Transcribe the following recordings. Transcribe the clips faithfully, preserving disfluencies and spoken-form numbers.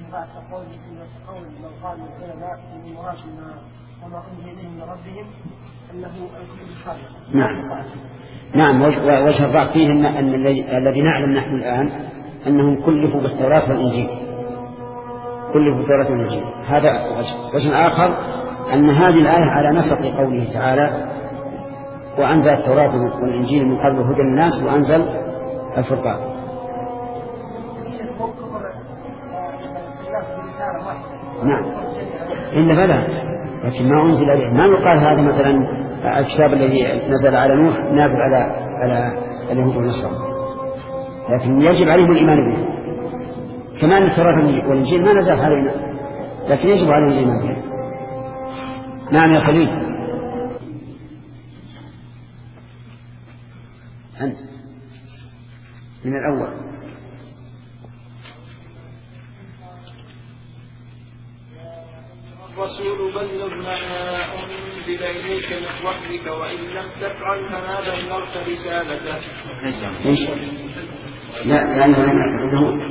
إثبات قول قول من قال العلماء من المراد وما أنزل إليهم من ربهم أنه الكتب الخارجة. نعم نعم وجه الضعف فيه أن, أن الذي نعلم نحن الآن أنهم كلفوا بالتوراة والإنجيل، كلفوا بالتوراة والإنجيل. هذا وجه. وجه آخر أن هذه الآية على نسق قوله تعالى وأنزل التوراة والإنجيل من قبل هدى للناس وأنزل الفرقان. نعم إلا بلى، لكن ما أنزل إليه ما يقال هذا مثلا الكتاب الذي نزل على نوح نازل على على اليهود والنصارى، لكن يجب عليهم الإيمان به. كمان التوراة والإنجيل ما نزل علينا لكن يجب عليهم الإيمان به. نعم يا خليل أنت من الأول. الرسول بلغ ما أنزل إليك من ربك وإن لم تفعل فما بلغت رسالته. لا يعني أنه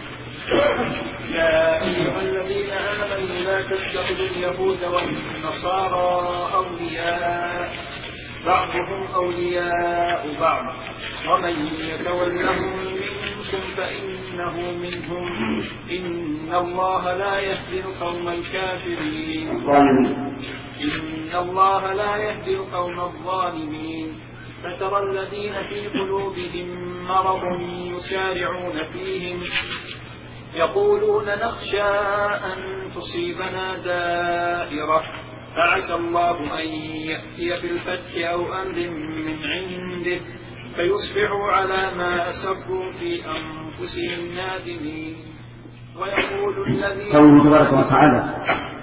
يا أيها الذين آمنوا لا تتخذوا اليهود والنصارى أولياء بعضهم أولياء بعض ومن يتولهم منكم فإنه منهم إن الله لا يهدي القوم الكافرين إن الله لا يهدي القوم الظالمين. فترى الذين في قلوبهم مرض يسارعون فيهم يقولون نخشى أن تصيبنا دائرة فعسى الله أن يأتي بالفتح أو أمر من عنده فيصبحوا على ما أسروا في أنفسهم نادمين. ويقول الذين قوله تبارك وتعالى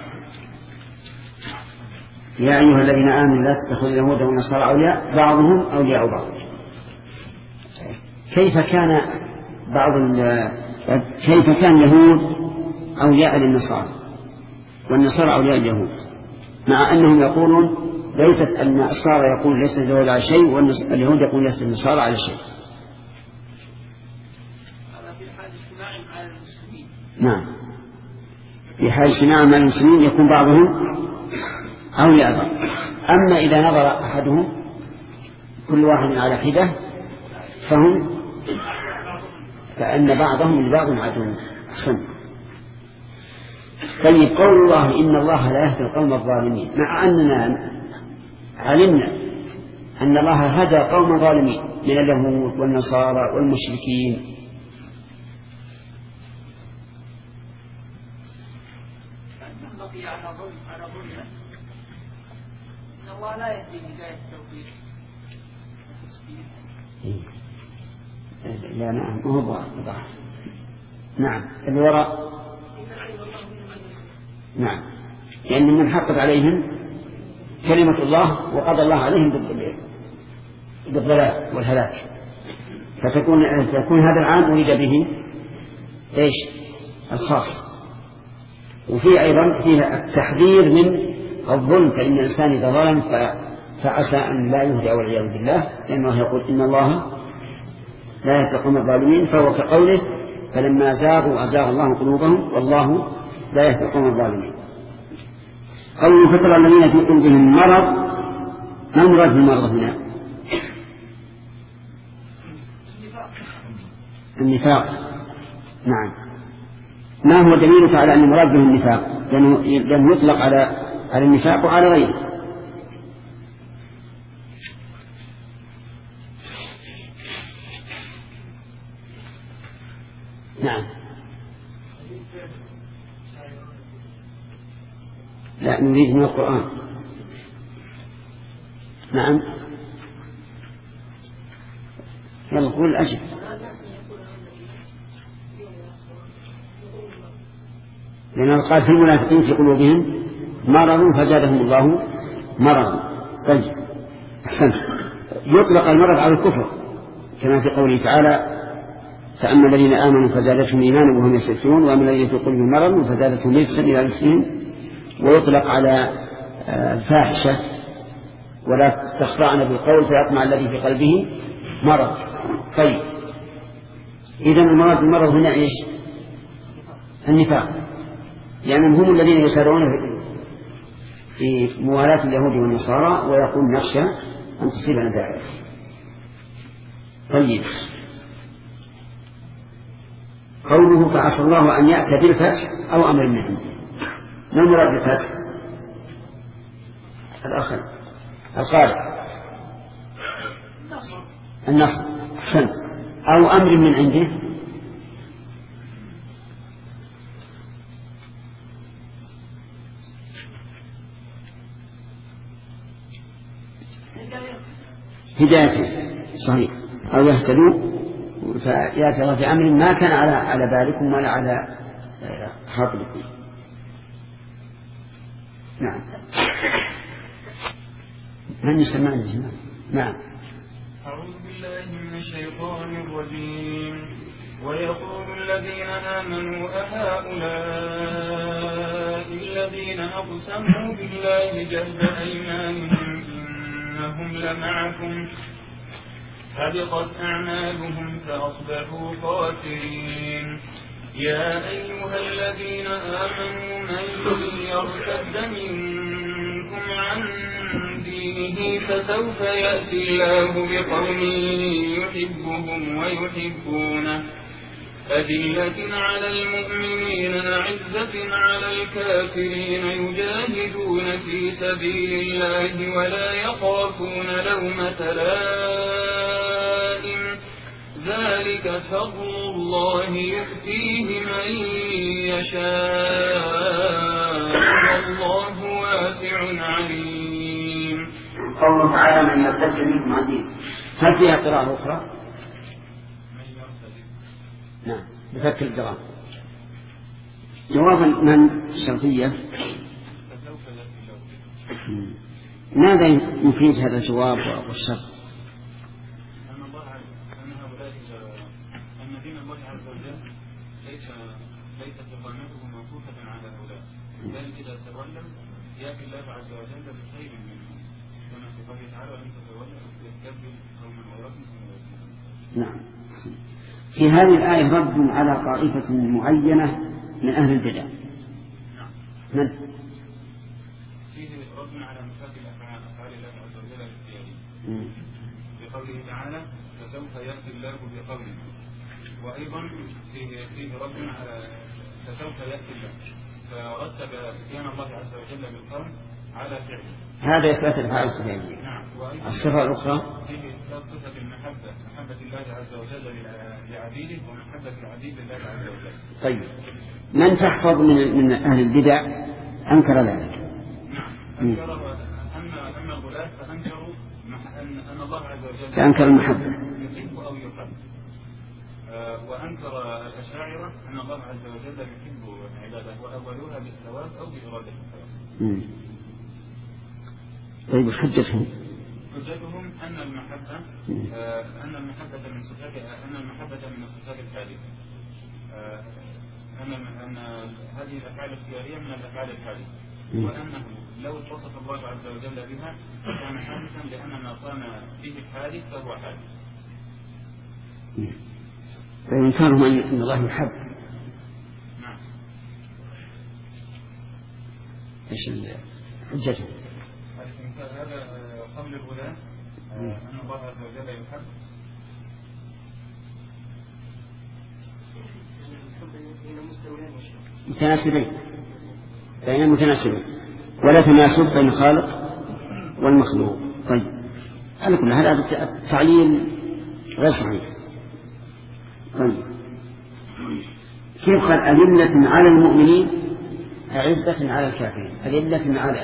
يا أيها الذين آمنوا لا تتخذوا اليهود والنصارى أولياء بعضهم أولياء بعض. كيف كان بعض كيف كان اليهود أولياء للنصارى والنصارى أولياء اليهود، مع أنهم يقولون ليست النصارى يقول ليس اليهود على شيء واليهود يقول ليس النصارى على شيء. هذا في حال اجتماع مع المسلمين. نعم في حال اجتماع مع المسلمين يكون بعضهم أولياء بعض. أما إذا نظر أحدهم كل واحد على حدة فهم فأن بعضهم لبعض عدو. أحسن. طيب قول الله إن الله لا يهدي القوم الظالمين، مع أننا علمنا أن الله هدى قوم ظالمين من اليهود والنصارى والمشركين، بقي على ظلم على ظلم إن الله لا يهدي هداية التوفيق. لا نعم هو ضعف. نعم اللي وراء نعم لأن يعني من حقت عليهم كلمة الله وقضى الله عليهم بالضلال والهلاك، فتكون تكون هذا العام أريد به إيش الخاص. وفي أيضا فيها التحذير من الظلم، فإن الإنسان إذا ظلم فعسى أن لا يهدى والعياذ بالله، لأنه يقول إن الله لا يهدي القوم الظالمين، فهو كقوله فلما زاغوا أزاغ الله قلوبهم والله لا يهدي القوم الظالمين. قوله فترى الذين في قلوبهم مرض، ما المراد بالمرض هنا؟ النفاق. نعم ما هو دليلك على أن المراد به النفاق؟ لأنه يطلق على على النفاق وعلى غيره. نعم لا نريد من القرآن. نعم يلا قول أجل. لأنه قال في المنافقين في قلوبهم مرض فزادهم الله مرضا. طيب أحسنت. يطلق المرض على الكفر كما في قوله تعالى فأما الذين آمنوا فزادتهم إيمانا وهم يستكبرون وأما الذين في قلوبهم مرض فزادتهم رجسا إلى رجسهم. ويطلق على الفاحشة ولا تخضعن بالقول فيطمع الذي في قلبه مرض. طيب إذن المرض المرض هنا إيش؟ النفاق. لأنهم هم الذين يسارعون في موالاة اليهود والنصارى ويقول نخشى أن تصيبنا داعية. طيب قوله فعسى الله أن يأتي بالفتح أو أمر من عنده، ما المراد بالفتح؟ الآخر القارئ النصر أحسنت، أو أمر من عنده. هداية صحيح، أو يهتدوا فيأتي الله في أمر ما كان على على بالكم ولا على خاطركم. نعم. من يسمعني جمال؟ نعم. أعوذ بالله من الشيطان الرجيم. ويقول الذين آمنوا أهؤلاء الذين أقسموا بالله جهد أيمانهم إنهم لمعكم حبطت أعمالهم فأصبحوا خاسرين. يا أيها الذين آمنوا من يرتد منكم عن دينه فسوف يأتي الله بقوم يحبهم ويحبونه أذلة على المؤمنين أعزة على الكافرين يجاهدون في سبيل الله ولا يخافون لومة لائم ذلك فضل الله يؤتيه من يشاء والله واسع عليم. قوله تعالى من يرتد منكم عن دينه، هل فيها قراءة أخرى؟ نعم بفك الجرام. جوابا من الشرطية ماذا يفيد هذا الجواب والشرط؟ أن الله أن هؤلاء أن دين الله عز وجل ليس ليست إقامته موقوفة على هؤلاء، بل إذا تولوا يأتي الله عز وجل بخير منهم كما في قوله تعالى وإن تتولوا يستبدل قوما غيركم ثم يأتون. نعم. في هذه الآية رد على طائفة معينة من أهل البدع. نعم. من؟ فيه رد على مشاكل أفعال أفعال الله عز وجل الاختيارية. في قوله تعالى فسوف يأتي الله بقوم، وأيضا فيه فيه رد على فسوف يأتي الله، فرتب إتيان الله عز وجل بالقوم على فعله. هذا إثبات الأفعال الاختيارية. نعم. الصفة الأخرى فيه إثبات صفة المحبة، محبة الله عز وجل لعبيده ومحبة العبيد لله عز وجل. طيب من تحفظ من من أهل البدع أنكر ذلك. نعم. أنكر أما أما الغلاة فأنكروا أن أن الله عز وجل فأنكر المحبة يحب أو يحب. وأنكر الأشاعرة أن الله عز وجل يحب عباده وأولوها بالثواب أو بإرادة الثواب. طيب حجتهم حجتهم أن المحبة آه أن المحبة من صفات أن المحبة من الصفات الحادثة، آه أن أن هذه الأفعال الاختيارية من الأفعال الحادثة، وأنه لو اتصف الله عز وجل بها فكان حادثا لأن ما قام به الحادث فهو حادث. فإنكارهم أن الله يحب. نعم. إيش حجتهم؟ هذا قول الغلاة أن الله عز وجل يحب. متناسبين بين متناسبين ولا تناسب بين الخالق والمخلوق. طيب على كل هذا التعليل غير صحيح. طيب كيف قال أذلة على المؤمنين أعزة على الكافرين؟ أذلة على،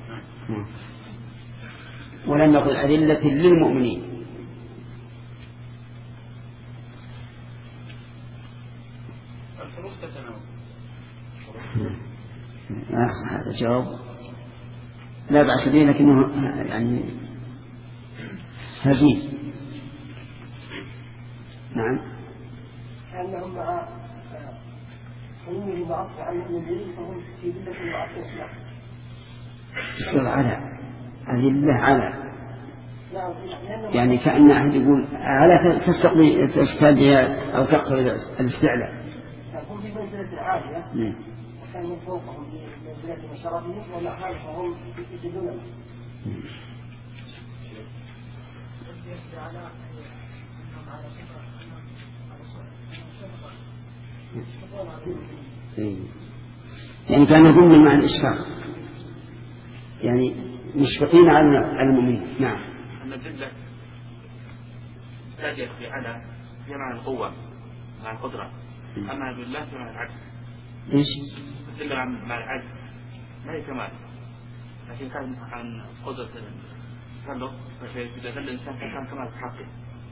ولم يقل أذلة للمؤمنين. الحروف تتناوب. هذا جواب لا بأس به لكنه يعني هزيل. نعم. كأنهم مع علمه بعض عن المؤمنين فهم في ذلة وعطف له. يصير على أذلة على، يعني كأن أحد يقول على تستقضي تستدعي أو تقتضي الاستعلاء. هم في منزلة عالية كان من فوقهم بنزلتهم وشرفهم ومع ذلك فهم يسجدون له. يعني كان يضمن مع الإشفاق، يعني مشفقين على المؤمنين. نعم. أن الذلة تأتي في على في معنى القوة مع القدرة، أما بالله في معنى العجز. إيش؟ الذلة مع العجز ما هي كمال، لكن كان عن قدرة له، فإذا ذل الإنسان كان كمال في حقه.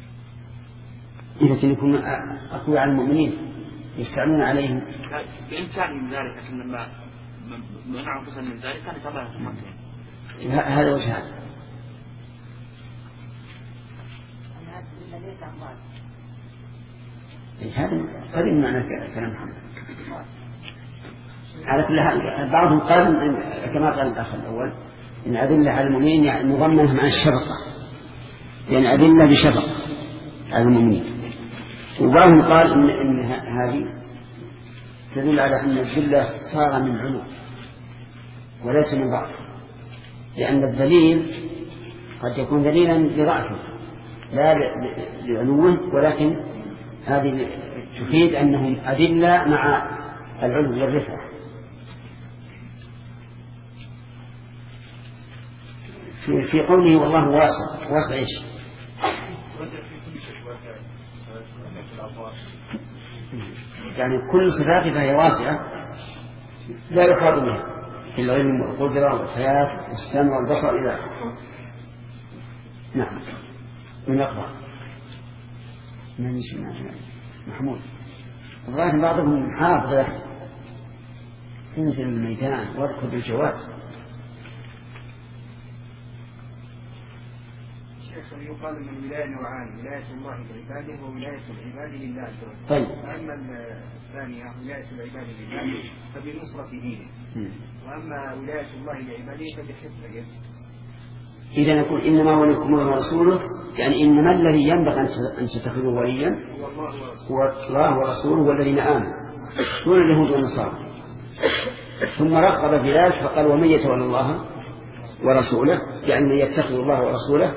لكن يكون أقوى على المؤمنين يستعملون عليهم. بإمكان من ذلك، لكن لما منع أنفسهم من ذلك كان كمال في حقهم. هذا وجه هذا. هذا قريب معنى كلام محمد. على كل حال بعضهم قال كما قال الأخ الأول إن أدلة على المؤمنين يعني مضمنة مع الشفقة، يعني أدلة بشفقة على المؤمنين. وبعضهم قال إن, إن هذه تدل على أن الذلة صار من علو وليس من ضعف، لأن الدليل قد يكون دليلا لضعفه لا لعلوه، ولكن هذه تفيد أنهم أدلة مع العلو والرفعة. في, في قوله والله واسع، واسع إيش؟ يعني كل صفاته فهي واسعة لا يحاط بها في العلم والقدرة والحياة والسمع والبصر إلى آخره. نعم. من أقرأ من يسمع محمود الظاهر بعضهم حافظ انزل الميدان واركض الجواد. يقال ان الولايه نوعان، ولايه الله لعباده وولايه العباد لله عز وجل. طيب. اما الثانيه ولايه العباد لله فبنصره دينه، واما ولايه الله لعباده فبحفظه. إذا نقول إنما وليكم الله ورسوله، يعني إنما الذي ينبغي أن تتخذوا وليا هو الله ورسوله والذين آمنوا دون اليهود والنصارى. ثم رغب في ذلك فقال ومن يتولى الله ورسوله، يعني يتخذ الله ورسوله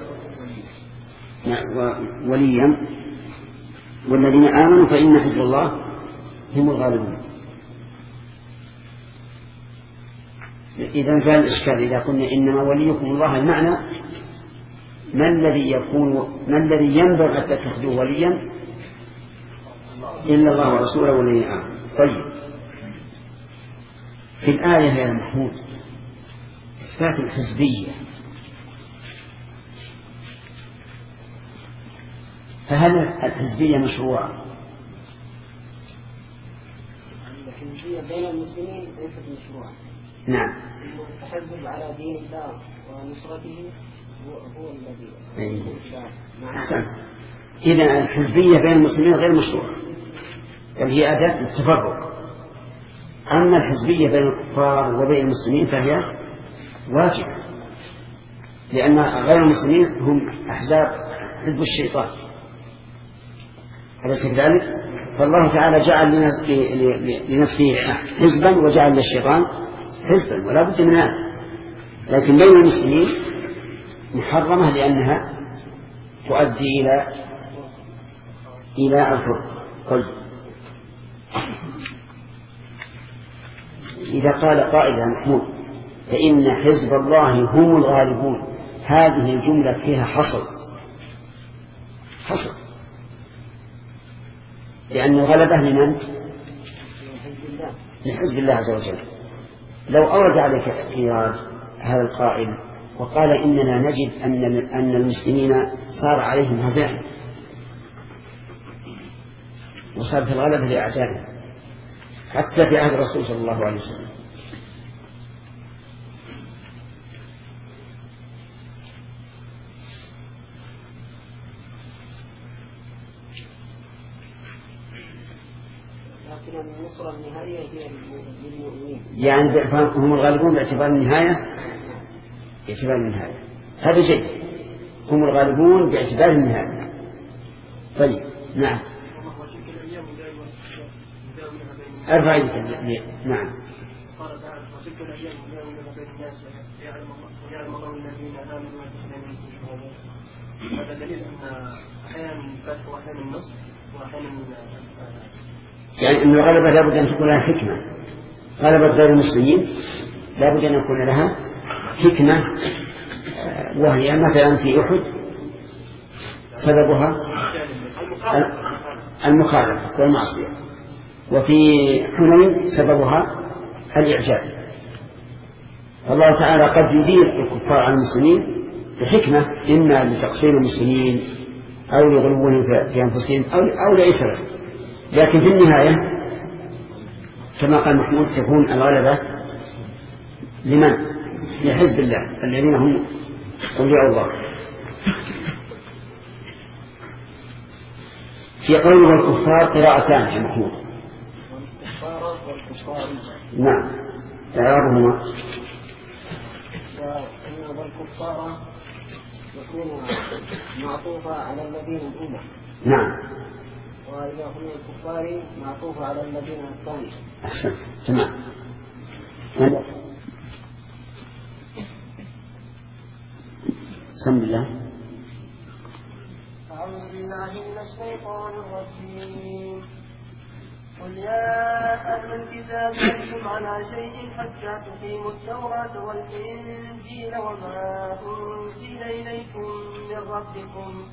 وليا والذين آمنوا فإن حزب الله هم الغالبون. إذا زال الإشكال إذا قلنا إنما وليكم الله، المعنى ما الذي يكون ما الذي ينبغي أن تتخذوا وليا إلا الله ورسوله والذين آمنوا. طيب في الآية يا محمود إثبات الحزبية، فهل الحزبية مشروعة؟ الحزبية بين المسلمين ليست مشروعة. نعم. التحزب على دين الله ونصرته هو الذي أحسن. إذا الحزبية بين المسلمين غير مشروعة، بل هي أداة التفرق. أما الحزبية بين الكفار وبين المسلمين فهي واجبة، لأن غير المسلمين هم أحزاب حزب الشيطان، أليس كذلك؟ فالله تعالى جعل لنفسه حزبا وجعل للشيطان حزبا، ولا بد من هذا. لكن بين المسلمين محرمة لأنها تؤدي إلى إلى الفرق. طيب إذا قال قائل يا محمود فإن حزب الله هم الغالبون، هذه الجملة فيها حصر حصر لأن الغلبة لمن؟ لحزب الله عز وجل. لو أورد عليك اعتراض هذا القائل وقال إننا نجد أن أن المسلمين صار عليهم هزائم وصارت الغلبة لأعدائهم حتى في عهد الرسول صلى الله عليه وسلم، لكن النصرة النهائية هي للمؤمنين. يعني هم الغالبون باعتبار النهاية، باعتبار النهاية هذا جيد، هم الغالبون باعتبار النهاية. طيب نعم. ارفع يدك. نعم. قال تعالى وتلك الأيام نداولها بين الناس ويعلم الله الذين آمنوا ويتخذ منكم شهداء. هذا دليل أن أحيانا الفتح وأحيانا النصر وأحيانا يعني أن الغلبة لابد أن تكون لها حكمة. غلبة غير المسلمين لابد أن يكون لها حكمة، وهي مثلا في أحد سببها المخالفة والمعصية، وفي حنين سببها الإعجاب. الله تعالى قد يدير الكفار على المسلمين بحكمة، إما لتقصير المسلمين أو لغلوهم في أنفسهم أو, أو لإسرة، لكن في النهاية كما قال محمود تكون الغلبة لمن؟ لحزب الله الذين هم أولياء الله. في قوله والكفار قراءتان يا محمود. والكفار والكفار نعم إعرابهما. وإن والكفار يكون معطوفة على الذين الأولى. نعم. وإذا هم الكفار معطوفة على الذين الثانية. أحسنت تمام. بسم الله. أعوذ بالله من الشيطان الرجيم. قل يا أهل الكتاب لستم على شيء حتى تقيموا التوراة والإنجيل وما أنزل إليكم من ربكم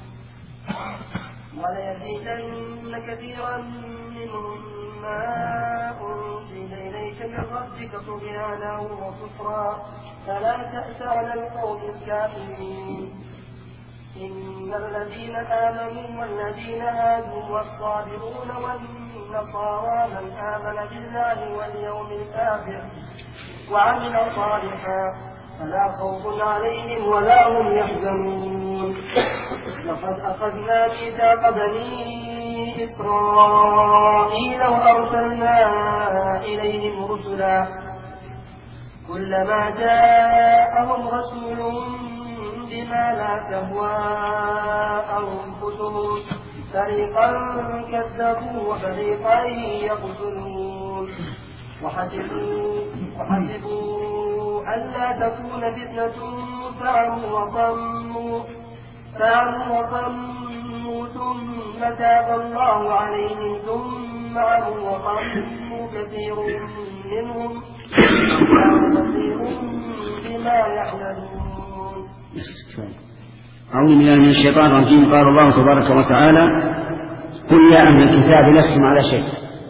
وليزيدن كثيرا منهم ما أنزل إليك من ربك طغيانا وكفرا فلا تأس على القوم الكافرين. إن الذين آمنوا والذين هادوا والصابرون والنصارى من آمن بالله واليوم الآخر وعمل صالحا فلا خوف عليهم ولا هم يحزنون. لقد أخذنا ميثاق بني إسرائيل وأرسلنا إليهم رسلا كلما جاءهم رسول بما لا تهوى أنفسهم فريقا كذبوا وفريقا يقتلون وحسبوا, وحسبوا ألا تكون فتنة فعموا وصموا فعموا وصموا ثم تاب الله عليهم ثم عموا وصموا كثير منهم كثير بما يعملون. أعوذ بالله من الشيطان الرجيم. قال الله تبارك وتعالى قل يا أهل الكتاب لستم على شيء.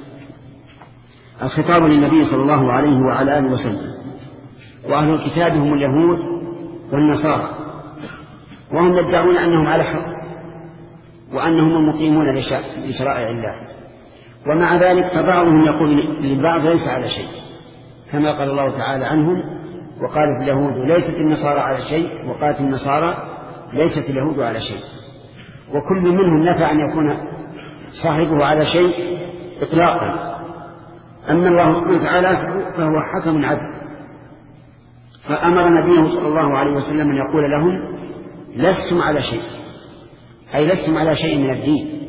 الخطاب للنبي صلى الله عليه وعلى آله وسلم. وأهل الكتاب هم اليهود والنصارى، وهم يدعون أنهم على حق وأنهم المقيمون لشرائع الله، ومع ذلك فبعضهم يقول للبعض ليس على شيء، كما قال الله تعالى عنهم وقالت اليهود ليست النصارى على شيء وقالت النصارى ليست اليهود على شيء. وكل منهم نفى أن يكون صاحبه على شيء إطلاقا. أما الله سبحانه وتعالى فهو حكم عدل، فأمر نبيه صلى الله عليه وسلم أن يقول لهم لستم على شيء، أي لستم على شيء من الدين،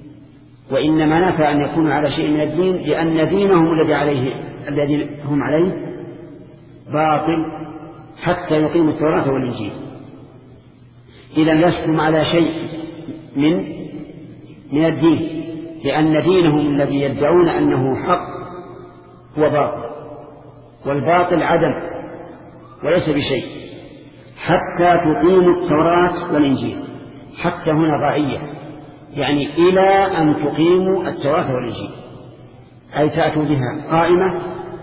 وإنما نفى أن يكونوا على شيء من الدين لأن دينهم الذي عليه الذي هم عليه باطل حتى يقيموا التوراة والإنجيل. إذا لستم على شيء من من الدين، لأن دينهم الذي يدعون أنه حق هو باطل، والباطل عدم وليس بشيء حتى تقيموا التوراة والإنجيل. حتى هنا ضعية، يعني إلى أن تقيموا التوراة والإنجيل، أي تأتوا بها قائمة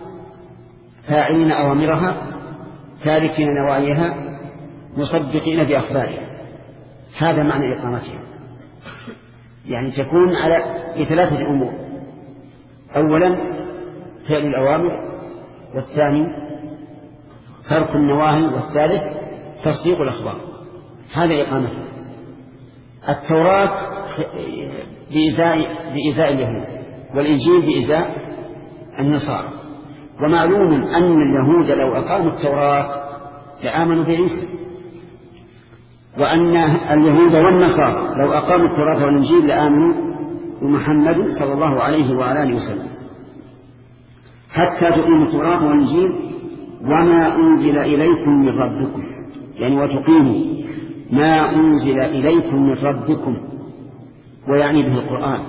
فاعلين أوامرها تاركين نواهيها مصدقين بأخبارها. هذا معنى إقامتها، يعني تكون على ثلاثة أمور: أولا فعل الأوامر، والثاني ترك النواهي، والثالث تصديق الأخبار. هذا إقامتها. التوراة بإزاء, بإزاء اليهود، والإنجيل بإزاء النصارى. ومعلوم أن اليهود لو أقاموا التوراة لآمنوا بعيسى، وأن اليهود والنصارى لو أقاموا التوراة والإنجيل لآمنوا بمحمد صلى الله عليه وعلى آله وسلم. حتى تقيموا التوراة والإنجيل وما أنزل إليكم من ربكم، يعني وتقيموا ما أنزل إليكم من ربكم، ويعني به القرآن،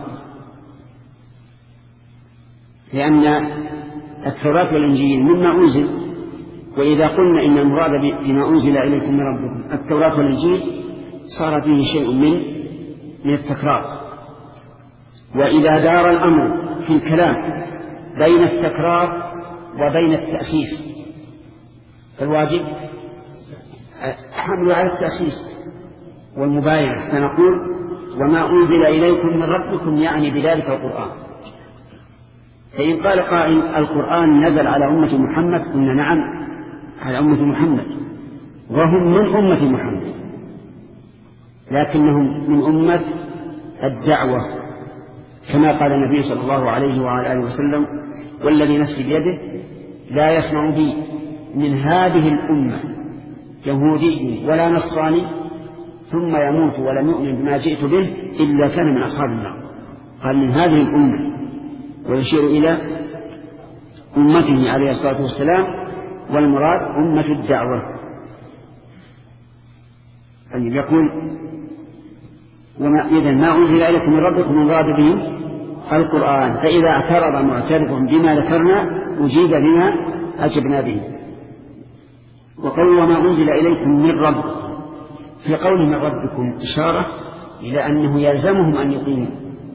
لأن التوراة والإنجيل مما أنزل، وإذا قلنا إن المراد بما أنزل إليكم من ربكم التوراة والإنجيل صار فيه شيء من من التكرار. وإذا دار الأمر في الكلام بين التكرار وبين التأسيس فالواجب حمل على التأسيس والمباينة، فنقول وما أنزل إليكم من ربكم يعني بذلك القرآن. فإن قال قائل القرآن نزل على أمة محمد، قلنا نعم على أمة محمد وهم من أمة محمد، لكنهم من أمة الدعوة، كما قال النبي صلى الله عليه وعلى آله وسلم والذي نفسي بيده لا يسمع بي من هذه الأمة يهودي ولا نصراني ثم يموت ولم يؤمن بما جئت به إلا كان من أصحاب النار. قال من هذه الأمة، ويشير إلى أمته عليه الصلاة والسلام، والمراد أمة الدعوة. يعني يقول وما إذن ما أنزل إليكم من ربكم من راد به القرآن، فإذا اعترض معترضهم بما ذكرنا أجيب بما أجبنا به. وقول وما أنزل إليكم من ربكم، في قول من ربكم إشارة إلى أنه يلزمهم أن يقيموا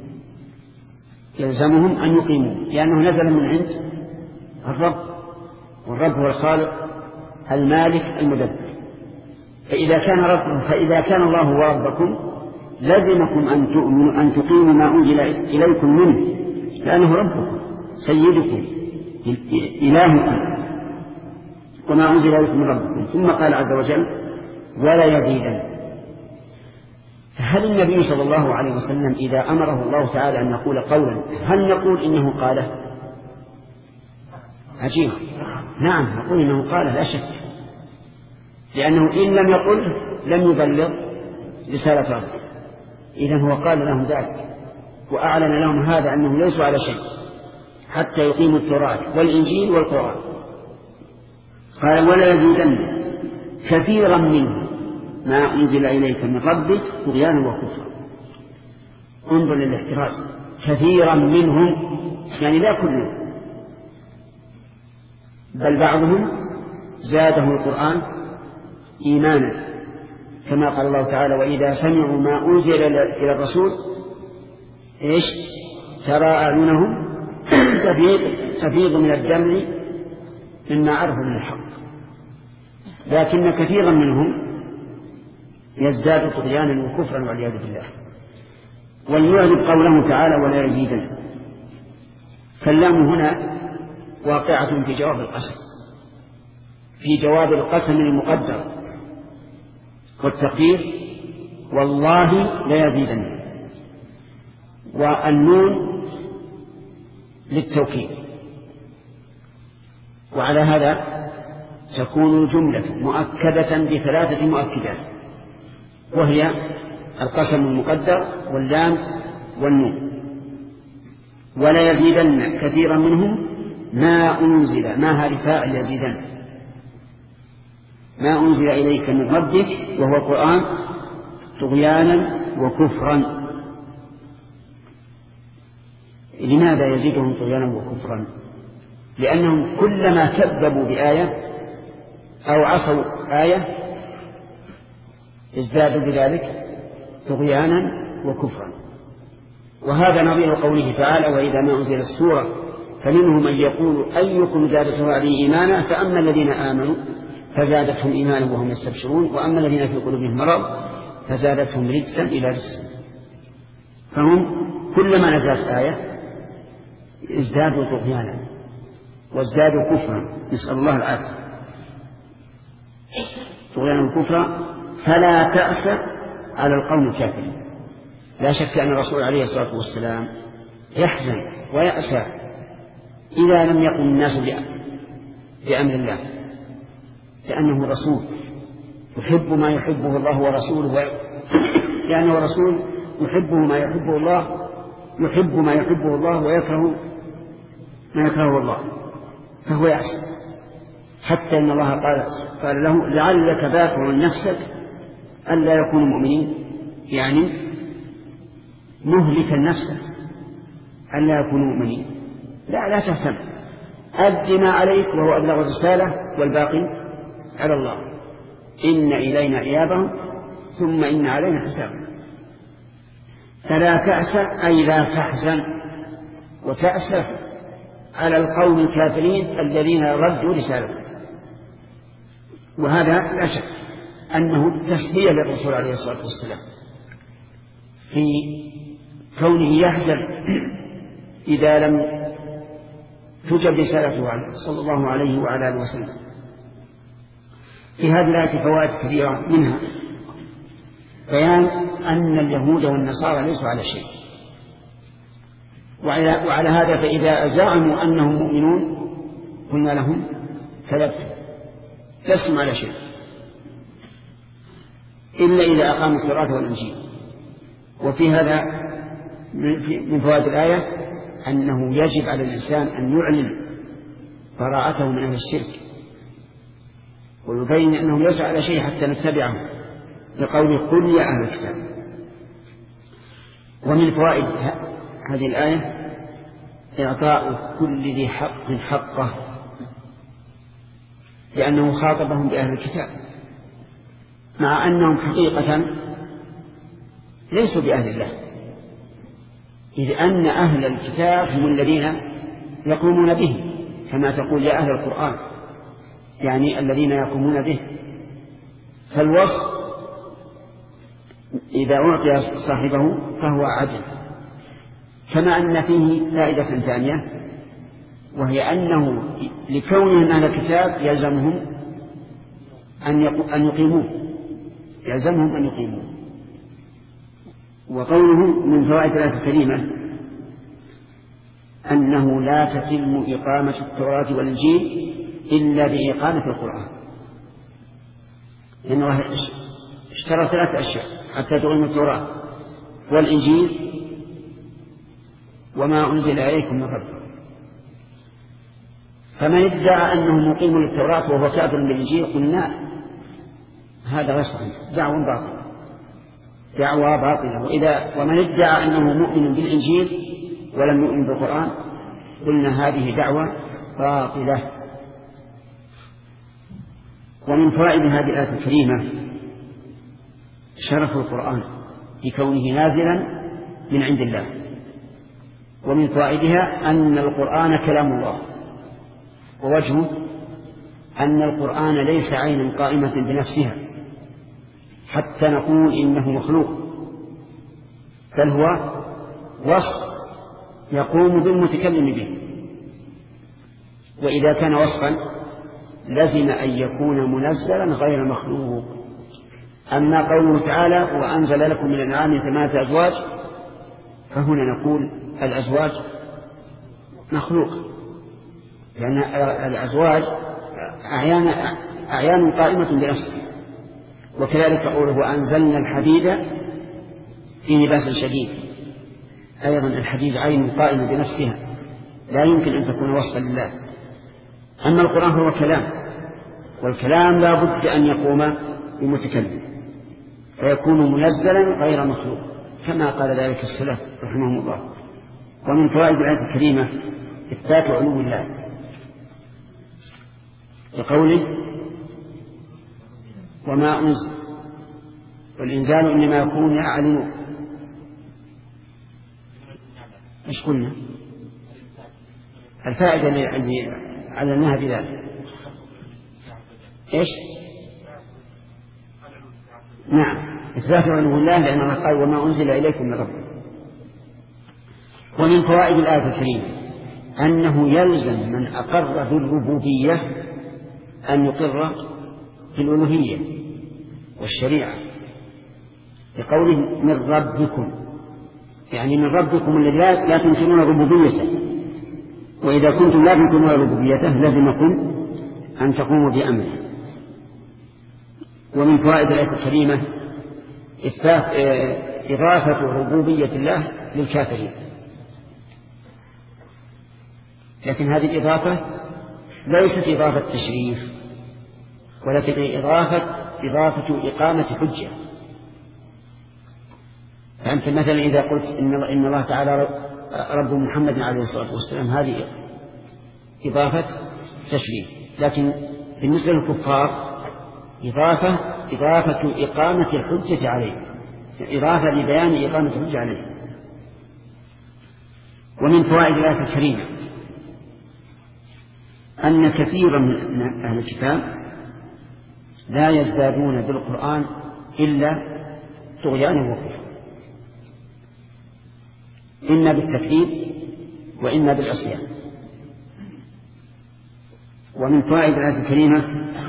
يلزمهم أن يقيموا لأنه نزل من عند الرب، والرب هو الخالق المالك المدبر. فإذا كان رب فإذا كان الله هو ربكم لازمكم أن تؤمنوا أن تقيموا ما أنزل إليكم منه، لأنه ربكم سيدكم إلهكم وما أنزل إليكم من ربكم. ثم قال عز وجل ولا يزيدن. هل النبي صلى الله عليه وسلم إذا أمره الله تعالى أن يقول قولا هل نقول إنه قاله؟ عجيب. نعم نقول إنه قاله لا شك، لأنه إن لم يقل لم يبلغ رسالة ربه. إذن هو قال لهم ذلك وأعلن لهم هذا أنهم ليسوا على شيء حتى يقيموا التوراة والإنجيل والقرآن. قال ولا يزيدن كثيرا منه ما أنزل إليك من ربك طغيانا وكفرا. انظر للاحتراز، كثيرا منهم يعني لا كلهم، بل بعضهم زاده القرآن إيمانا، كما قال الله تعالى وإذا سمعوا ما أنزل إلى الرسول إيش ترى أعينهم تفيض من الدمع مما عرفوا من الحق، لكن كثيرا منهم يزداد طغيانا وكفرا والعياذ بالله. وليعرف قوله تعالى ولا يزيدن، فاللام هنا واقعة في جواب القسم، في جواب القسم المقدر، والتقدير والله لا يزيدن، والنون للتوكيد. وعلى هذا تكون الجملة مؤكدة بثلاثة مؤكدات، وهي القسم المقدر واللام والنون. ولا يزيدن كثيرا منهم ما أنزل، ما هذه فاعل يزيدن، ما أنزل إليك من ربك وهو القرآن طغيانا وكفرا. لماذا يزيدهم طغيانا وكفرا؟ لأنهم كلما كذبوا بآية أو عصوا آية ازدادوا بذلك طغيانا وكفرا. وهذا نظير قوله تعالى وإذا ما أنزل السورة فمنهم من يقول أيكم زادته هذه إيمانا فأما الذين آمنوا فزادتهم إيمانا وهم يستبشرون وأما الذين في قلوبهم مرض فزادتهم رجسا إلى رجس. فهم كلما نزلت آية ازدادوا طغيانا وازدادوا كفرا، نسأل الله العافية، طغيانا وكفرا. فلا تأس على القوم الكافرين. لا شك أن الرسول عليه الصلاة والسلام يحزن ويأسى إذا لم يقم الناس بأمر الله، لأنه رسول يحب ما يحبه الله ورسوله، لأنه رسول يحبه ما يحبه الله، يحب ما يحبه الله ويكره ما يكرهه الله. فهو يحسن، حتى إن الله قال, قال له لعلك باخع نفسك ألا يكونوا مؤمنين، يعني مهلكا نفسك ألا يكونوا مؤمنين. لا لا تهتم، أد ما عليك وهو أبلغ الرسالة والباقي على الله. إن إلينا إيابهم ثم إن علينا حسابهم. فلا تأس أي لا تحزن وتأسف على القوم الكافرين الذين ردوا رسالته. وهذا لا شك أنه تسلية للرسول عليه الصلاة والسلام في كونه يحزن إذا لم تجب رسالته صلى الله عليه وعلى آله وسلم. في هذه الآية فوائد كثيرة، منها بيان أن اليهود والنصارى ليسوا على شيء، وعلى, وعلى هذا فإذا زعموا أنهم مؤمنون قلنا لهم كذبتم، لستم على شيء إلا إذا أقاموا التوراة والإنجيل. وفي هذا من فوائد الآية أنه يجب على الإنسان أن يعلن براءته من أهل الشرك، ويبين أنه ليس على شيء حتى نتبعه بقوله قل يا أهل الكتاب. ومن فوائد هذه الآية إعطاء كل ذي حق حقه، لأنه خاطبهم بأهل الكتاب مع أنهم حقيقة ليسوا بأهل الله، إذ أن أهل الكتاب هم الذين يقومون به، كما تقول يا أهل القرآن، يعني الذين يقومون به. فالوصف إذا أعطي صاحبه فهو عدل. كما أن فيه فائدة ثانية، وهي أنه لكونهم أهل الكتاب يلزمهم أن يقيموه، يلزمهم أن يقيموه. وقوله من فوائد الآية الكريمة أنه لا تتم إقامة التوراة والإنجيل إلا بإقامة القرآن، لأن الله اشترى ثلاث أشياء حتى تقيم التوراة والإنجيل وما أنزل إليكم من ربكم. فمن ادعى أنه مقيم للتوراة وهو كافر بالإنجيل قلنا هذا غير صحيح، دعوة باطلة، دعوة باطلة. وإذا ومن ادعى أنه مؤمن بالإنجيل ولم يؤمن بالقرآن قلنا هذه دعوة باطلة. ومن فوائد هذه الآية الكريمة شرف القرآن بكونه نازلا من عند الله. ومن فوائدها أن القرآن كلام الله، ووجهه أن القرآن ليس عينا قائمة بنفسها حتى نقول إنه مخلوق، بل هو وصف يقوم بالمتكلم به. وإذا كان وصفا لزم أن يكون منزلا غير مخلوق. أما قوله تعالى وأنزل لكم من الأنعام ثمانية أزواج، فهنا نقول الأزواج مخلوق، لأن الأزواج أعيان, أعيان قائمة بنفسها. وكذلك قوله وأنزلنا الحديد فيه بأس شديد، أيضا الحديد عين قائمة بنفسها لا يمكن أن تكون وصفا لله. أما القرآن هو كلام، والكلام لا بد أن يقوم بمتكلم فيكون منزلا غير مخلوق كما قال ذلك السلف رحمهم الله. ومن فوائد الآية الكريمة إثبات علو الله بقوله وما أنزل، والإنزال إنما يكون يعلن. إيش قلنا؟ الفائدة اللي علمناها بذلك إيش؟ نعم، إثبات علو الله، لأن الله قال وما أنزل إليكم من ربكم. ومن فوائد الآية الكريمة أنه يلزم من أقر بالربوبية أن يقر بالألوهية والشريعة، لقوله من ربكم، يعني من ربكم الذي لا تنكرون ربوبيته. وإذا كنتم لا تنكرون ربوبيته لازمكم أن تقوموا بأمره. ومن فوائد الآية الكريمة إثبات إضافة ربوبية الله للكافرين، لكن هذه الإضافة ليست إضافة تشريف، ولكن إضافة إضافة إقامة حجة. فأنت مثلا إذا قلت إن إن الله تعالى رب محمد عليه الصلاة والسلام، هذه إضافة تشريف. لكن بالنسبة للكفار إضافة إضافة إقامة الحجة عليه، إضافة لبيان إقامة الحجة عليه. ومن فوائد الآية الكريمة أن كثيرا من أهل الكتاب لا يزدادون بالقرآن إلا طغيانا وكفرا، إما بالتكذيب وإما بالعصيان. ومن فوائد الآية الكريمة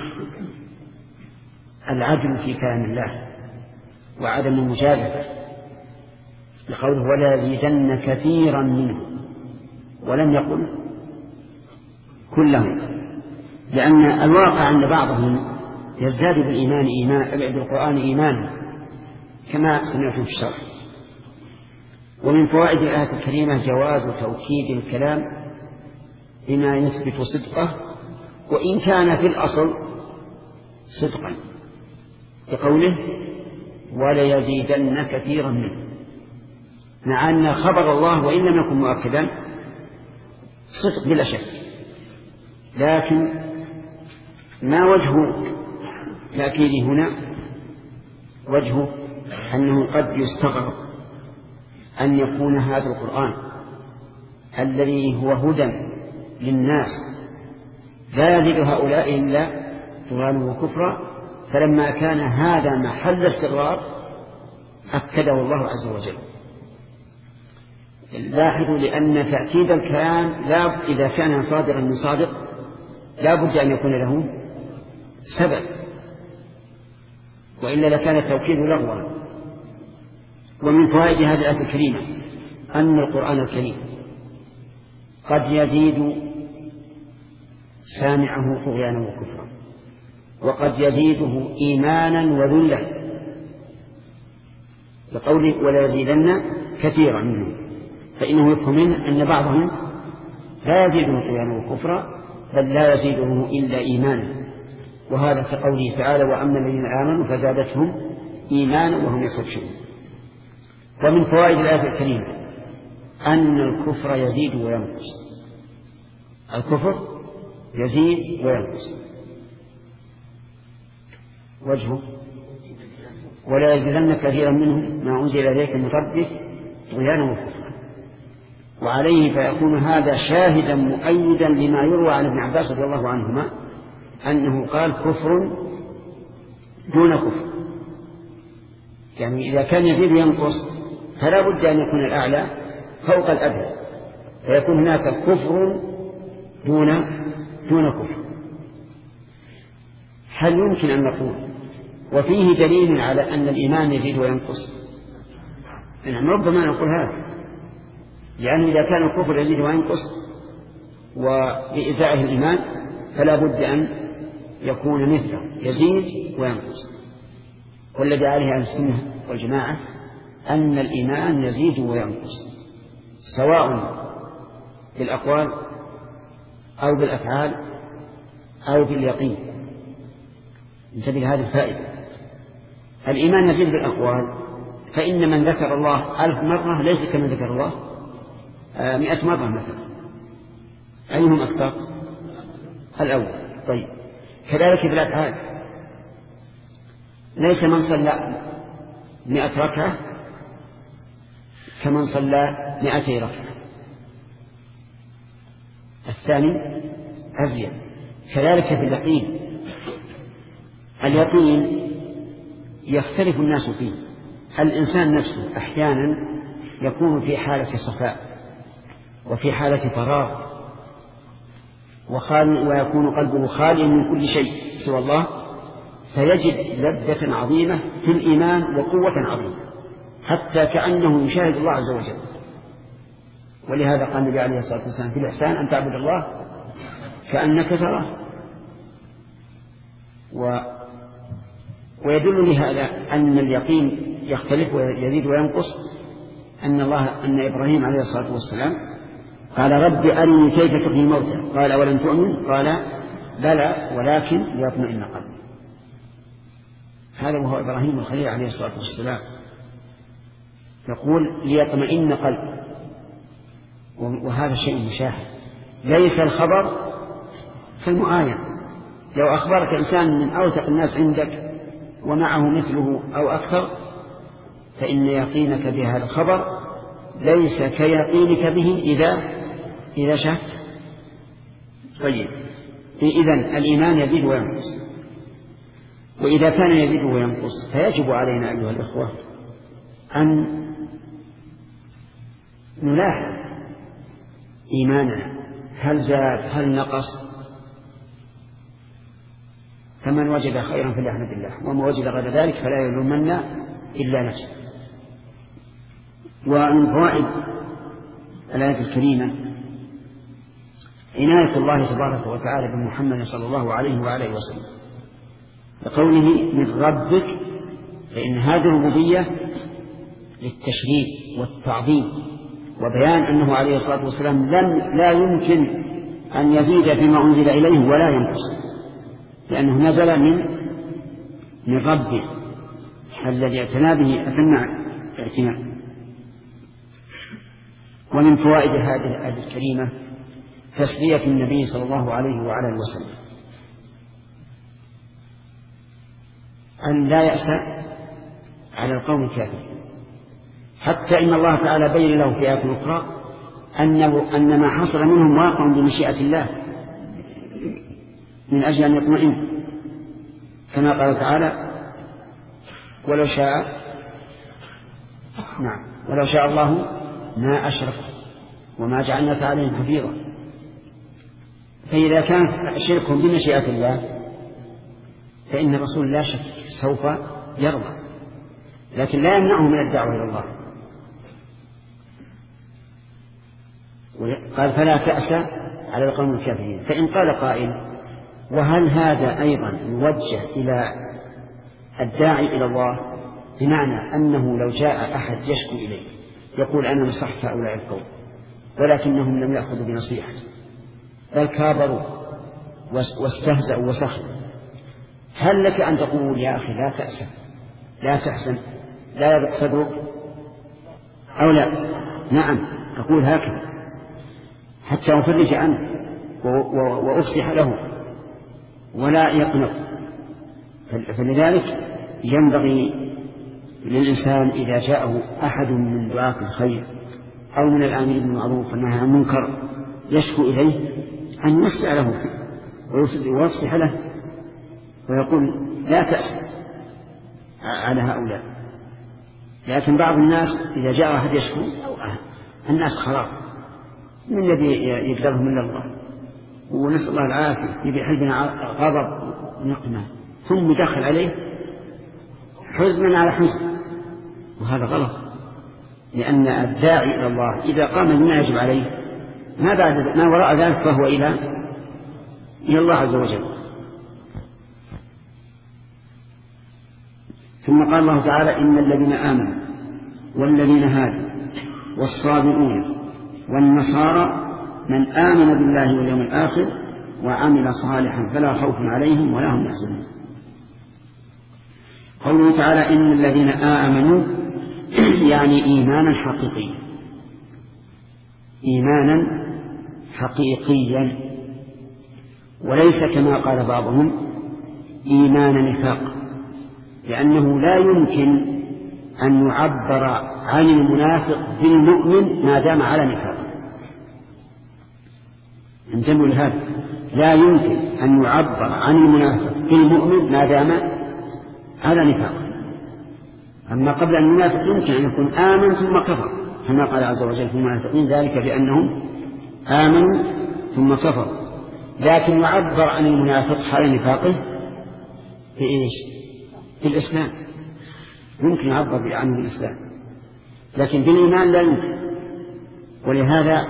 العدل في كلام الله وعدم المجازفة، لقوله ولا يزيدن كثيرا منه، ولم يقل كلهم، لأن الواقع أن بعضهم يزداد بالإيمان إيمان بالقرآن إيمانا كما سمعتم في الشرح. ومن فوائد الآية الكريمة جواز توكيد الكلام بما يثبت صدقه وإن كان في الأصل صدقا، بقوله ولا يزيدن كثيرا منه، مع أن خبر الله وإن لم يكن مؤكدا صدق بلا شك، لكن ما وجه تأكيده هنا؟ وجهه أنه قد يستغرب أن يكون هذا القرآن الذي هو هدى للناس لا يزيد هؤلاء إلا طغيانا وكفرا، فلما كان هذا محل استغراب أكده الله عز وجل. لاحظوا لأن تأكيد الكلام لا إذا كان صادرا من صادق لا بد أن يكون له سبب، وإلا لكان التوكيد لغوا. ومن فوائد هذه الآية الكريمة أن القرآن الكريم قد يزيد سامعه طغيانا وكفرا، وقد يزيده إيمانا وذلا، لقوله ولا يزيدن كثيرا منه، فإنه يفهم منه أن بعضهم لا يزيده طغيانا وكفرا بل لا يزيده إلا إيمانا، وهذا كقوله تعالى وأما الذين آمنوا فزادتهم إيمانا وهم يستبشرون. ومن فوائد الآية الكريمة أن الكفر يزيد وينقص، الكفر يزيد وينقص. وجهه ولا يزيدن كثيرا منهم ما أنزل إليك من ربك طغيانا وكفرا، وعليه فيكون هذا شاهدا مؤيدا لما يروى عن ابن عباس رضي الله عنهما أنه قال كفر دون كفر، يعني إذا كان يزيد وينقص فلا بد أن يكون الأعلى فوق الأدنى، فيكون هناك كفر دون دون كفر. هل يمكن أن نقول وفيه دليل على أن الإيمان يزيد وينقص؟ نعم ربما نقول هذا، لأن إذا كان الكفر يزيد وينقص وبإزاعه الإيمان فلا بد أن يكون مثله يزيد وينقص. والذي عليه أهل السنة والجماعة أن الإيمان يزيد وينقص سواء بالأقوال أو بالأفعال أو باليقين. انتبه لهذه الفائدة، الإيمان يزيد بالأقوال، فإن من ذكر الله ألف مرة ليس كمن ذكر الله آه مئة مرة مثلا، أيهم أكثر؟ الأول. طيب كذلك بالأفعال، ليس من صلى مئة ركعة كمن صلى مئتي ركعة، الثاني أزيد. كذلك في اليقين، اليقين يختلف الناس فيه، الإنسان نفسه أحيانا يكون في حالة صفاء وفي حالة فراغ وخال ويكون قلبه خاليا من كل شيء سوى الله، فيجد لذة عظيمة في الإيمان وقوة عظيمة حتى كأنه يشاهد الله عز وجل. ولهذا قال النبي عليه الصلاة والسلام في الإحسان أن تعبد الله كأنك تراه. و... ويدل لهذا أن اليقين يختلف ويزيد وينقص أن الله أن إبراهيم عليه الصلاة والسلام قال رب أرني كيف تحيي الموتى قال أولم تؤمن قال بلى ولكن ليطمئن قلبي. هذا وهو إبراهيم الخليل عليه الصلاة والسلام يقول ليطمئن قلبي، وهذا شيء مشاهد ليس الخبر كالمعاين. لو أخبرك إنسان من أوثق الناس عندك ومعه مثله أو أكثر فإن يقينك بهذا الخبر ليس كيقينك به إذا إذا شهدت. طيب إذن الإيمان يزيد وينقص، وإذا كان يزيد وينقص فيجب علينا أيها الإخوة أن نلاحظ إيماننا هل زاد هل نقص. فمن وجد خيرا فليحمد الله وما وجد غير ذلك فلا يلومن إلا نفسه. ومن فوائد الآية الكريمة عناية الله تبارك وتعالى بمحمد صلى الله عليه وعليه وسلم بقوله من ربك، فإن هذه الربوبية للتشريف والتعظيم وبيان أنه عليه الصلاة والسلام لم لا يمكن أن يزيد فيما أنزل إليه ولا ينقص، لأنه نزل من من ربه الذي اعتنى به أتم اعتناء. ومن فوائد هذه الآية الكريمة تسلية النبي صلى الله عليه وعلى وسلم أن لا يأس على القوم الكافرين، حتى إن الله تعالى بين له في آية أخرى أنه أن ما حصل منهم واقع بمشيئة الله من أجل أن يطمئن، كما قال تعالى ولو شاء نعم ولو شاء الله ما أشرك وما جعلناك عليهم حفيظا. فإذا كان شركهم بمشيئة الله فإن الرسول لا شك سوف يرضى، لكن لا يمنعه من الدعوة إلى الله. قال فلا تأس على القوم الكافرين. فإن قال قائل وهل هذا أيضا يوجه إلى الداعي إلى الله، بمعنى أنه لو جاء أحد يشكو إليه يقول أنا نصحت هؤلاء القوم ولكنهم لم يأخذوا بنصيحتي بل كابروا واستهزأوا وسخروا، هل لك أن تقول يا أخي لا تأسف لا تحزن لا يضيق صدرك أو لا؟ نعم تقول هكذا حتى أفرج عنه وأفسح له ولا يقنط. فلذلك ينبغي للإنسان إذا جاءه أحد من دعاة الخير أو من الآمرين بالمعروف والنهي عن المنكر يشكو إليه أن يسعى له ويفسح له ويقول لا تأس على هؤلاء. لكن بعض الناس إذا جاء أحد يشكو الناس خلاص من الذي يقدرهم إلا الله ونسأل الله العافية يبي حزبنا غضب ونقمة ثم يدخل عليه حزنا على حزن، وهذا غلط. لأن الداعي إلى الله إذا قام بما يجب عليه ما بعد ما وراء ذلك فهو إلى إلى الله عز وجل. ثم قال الله تعالى إن الذين آمنوا والذين هادوا والصابئون والنصارى من آمن بالله واليوم الآخر وعمل صالحا فلا خوف عليهم ولا هم يحزنون. قوله تعالى إن الذين آمنوا يعني إيمانا حقيقيا إيمانا حقيقيا وليس كما قال بعضهم إيمان نفاق، لأنه لا يمكن أن يعبر عن المنافق بالمؤمن ما دام على نفاق. انتبهوا لهذا، لا يمكن أن يعبر عن المنافق بالمؤمن ما دام على نفاق. أما قبل المنافق يمكن أن يكون آمن ثم كفر كما قال عز وجل في المنافقين ذلك بأنهم آمنوا ثم كفروا، لكن يعبر عن المنافق حال نفاقه في إيش؟ في الإسلام، يمكن يعبر عنه بالإسلام لكن بالإيمان لا يمكن. ولهذا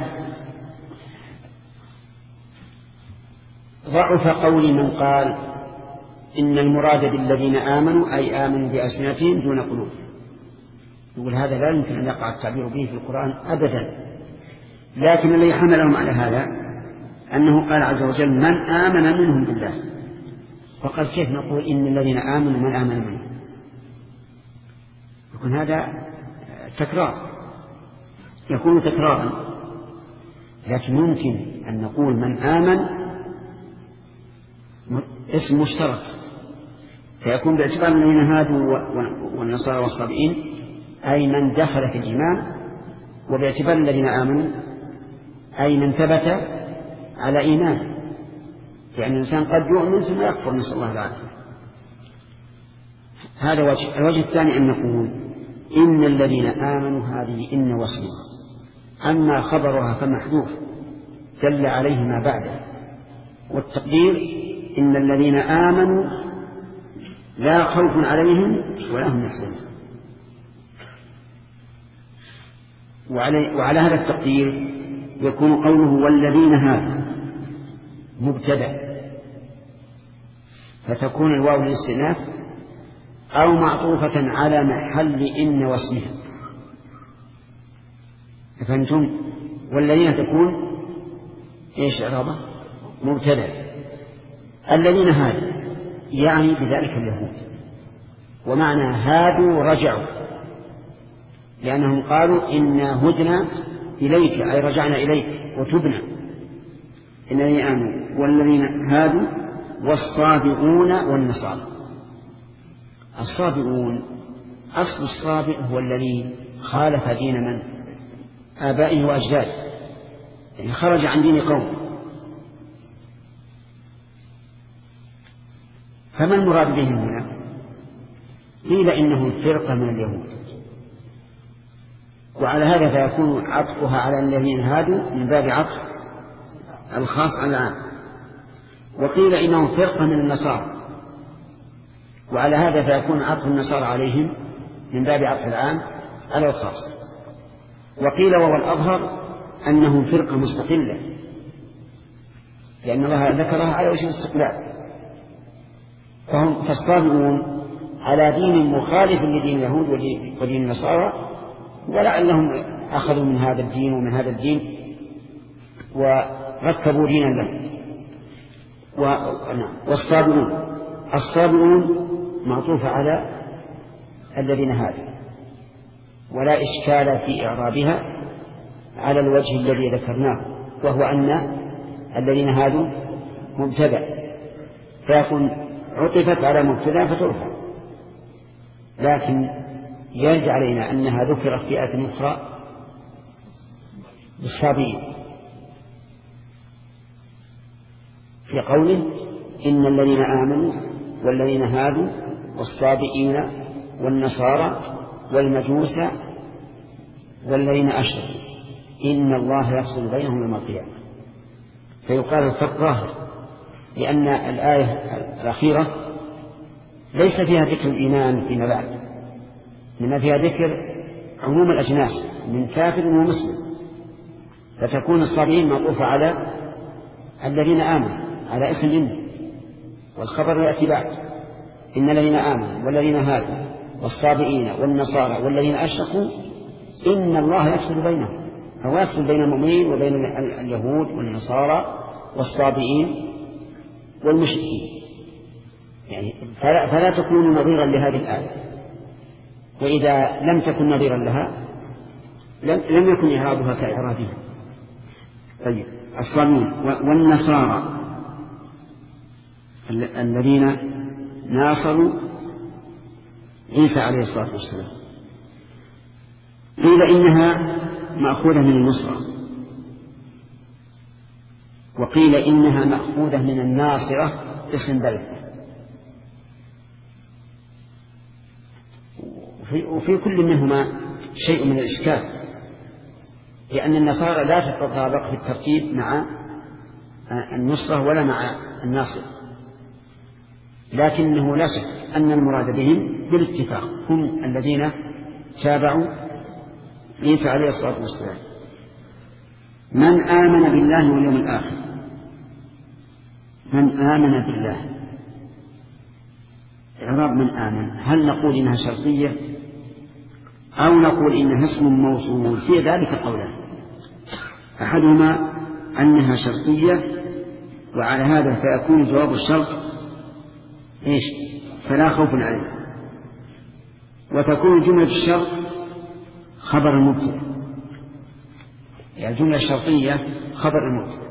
ضعف قول من قال إن المراد بالذين آمنوا أي آمنوا بألسنتهم دون قلوب، يقول هذا لا يمكن أن يقع التعبير به في القرآن أبدا، لكن الذي حملهم على هذا أنه قال عز وجل من آمن منهم بالله، وقال كيف نقول إن الذين آمنوا من آمن منهم؟ يكون هذا تكرار، يكون تكرارا. لكن ممكن أن نقول من آمن اسم مشترك، فيكون باعتبار الذين هادوا والنصارى والصابئين أي من دخل في الإيمان، وباعتبار الذين آمنوا أي من ثبت على إيمان. يعني الإنسان قد يؤمن ثم يكفر، نسأل الله العافية. هذا وجه. الوجه الثاني أن نقول إن الذين آمنوا هذه إن وصلها، أما خبرها فمحذوف دل عليه ما بعده، والتقدير إن الذين آمنوا لا خوف عليهم ولا هم يحزنون. وعلى, وعلى هذا التقدير يكون قوله والذين هادوا مبتدأ، فتكون الواو للاستئناف أو معطوفة على محل إن واسمها. فهمتم؟ والذين تكون إيش إعرابها؟ مبتدأ. الذين هادوا يعني بذلك اليهود، ومعنى هادوا رجعوا، لأنهم قالوا إنا هدنا إليك أي رجعنا إليك وتبنا. إن الذين آمنوا والذين هادوا والصابئون والنصارى. الصابئون أصل الصابئ هو الذي خالف دين من آبائه وأجداده، يعني خرج عن دين قوم. فما المراد بهم هنا؟ قيل إنه فرقة من اليهود، وعلى هذا فيكون عطفها على الذين هادوا من باب عطف الخاص على العام. وقيل إنه فرقة من النصارى، وعلى هذا فيكون عطف النصارى عليهم من باب عطف العام على الخاص. وقيل وهو الأظهر أنهم فرقة مستقلة، لأن الله ذكرها على وجه الاستقلال. فهم فالصابئون على دين مخالف لدين اليهود ودين النصارى، ولعلهم أخذوا من هذا الدين ومن هذا الدين وركبوا دينا له. والصابئون الصابئون معطوف على الذين هادوا، ولا إشكال في إعرابها على الوجه الذي ذكرناه، وهو أن الذين هادوا مبتدأ، فيكون عطفت على مبتدأ فترفع. لكن يرد علينا أنها ذكرت في آية أخرى بالصابئين في قوله إن الذين آمنوا والذين هادوا والصابئين والنصارى والمجوس والذين أشركوا إن الله يفصل بينهم يوم القيامة. فيقال الفرق ظاهر، لأن الآية الأخيرة ليس فيها ذكر الإيمان فيما بعد، إنما فيها ذكر عموم الأجناس من كافر ومسلم، فتكون الصابئين معطوفة على الذين آمنوا على اسم إن، والخبر يأتي بعد إن الذين آمنوا والذين هادوا والصابئين والنصارى والذين أشركوا إن الله يفصل بينهم، فهو يفصل بين المؤمنين وبين اليهود والنصارى والصابئين والمشركين. يعني فلا, فلا تكون نظيرا لهذه الآية، وإذا لم تكن نظيرا لها لم, لم يكن إعرابها كإعرابها. طيب الصابئين والنصارى الذين ناصروا عيسى عليه الصلاة والسلام، قيل إنها مأخوذة من النصرة، وقيل إنها مأخوذة من الناصرة اسم بلد. وفي, وفي كل منهما شيء من الإشكال، لأن النصارى لا تتطابق في الترتيب مع النصرة ولا مع الناصر، لكنه لا شك أن المراد بهم بالاتفاق هم الذين تابعوا عيسى عليه الصلاة والسلام. من آمن بالله واليوم الآخر، من آمن بالله، إعراب من آمن، هل نقول إنها شرطية أو نقول إنها اسم موصول؟ في ذلك قولان. أحدهما أنها شرطية، وعلى هذا فيكون جواب الشرط إيش؟ فلا خوف عليه، وتكون جملة الشرط خبر المبتدأ، يعني الجملة الشرطية خبر المبتدأ.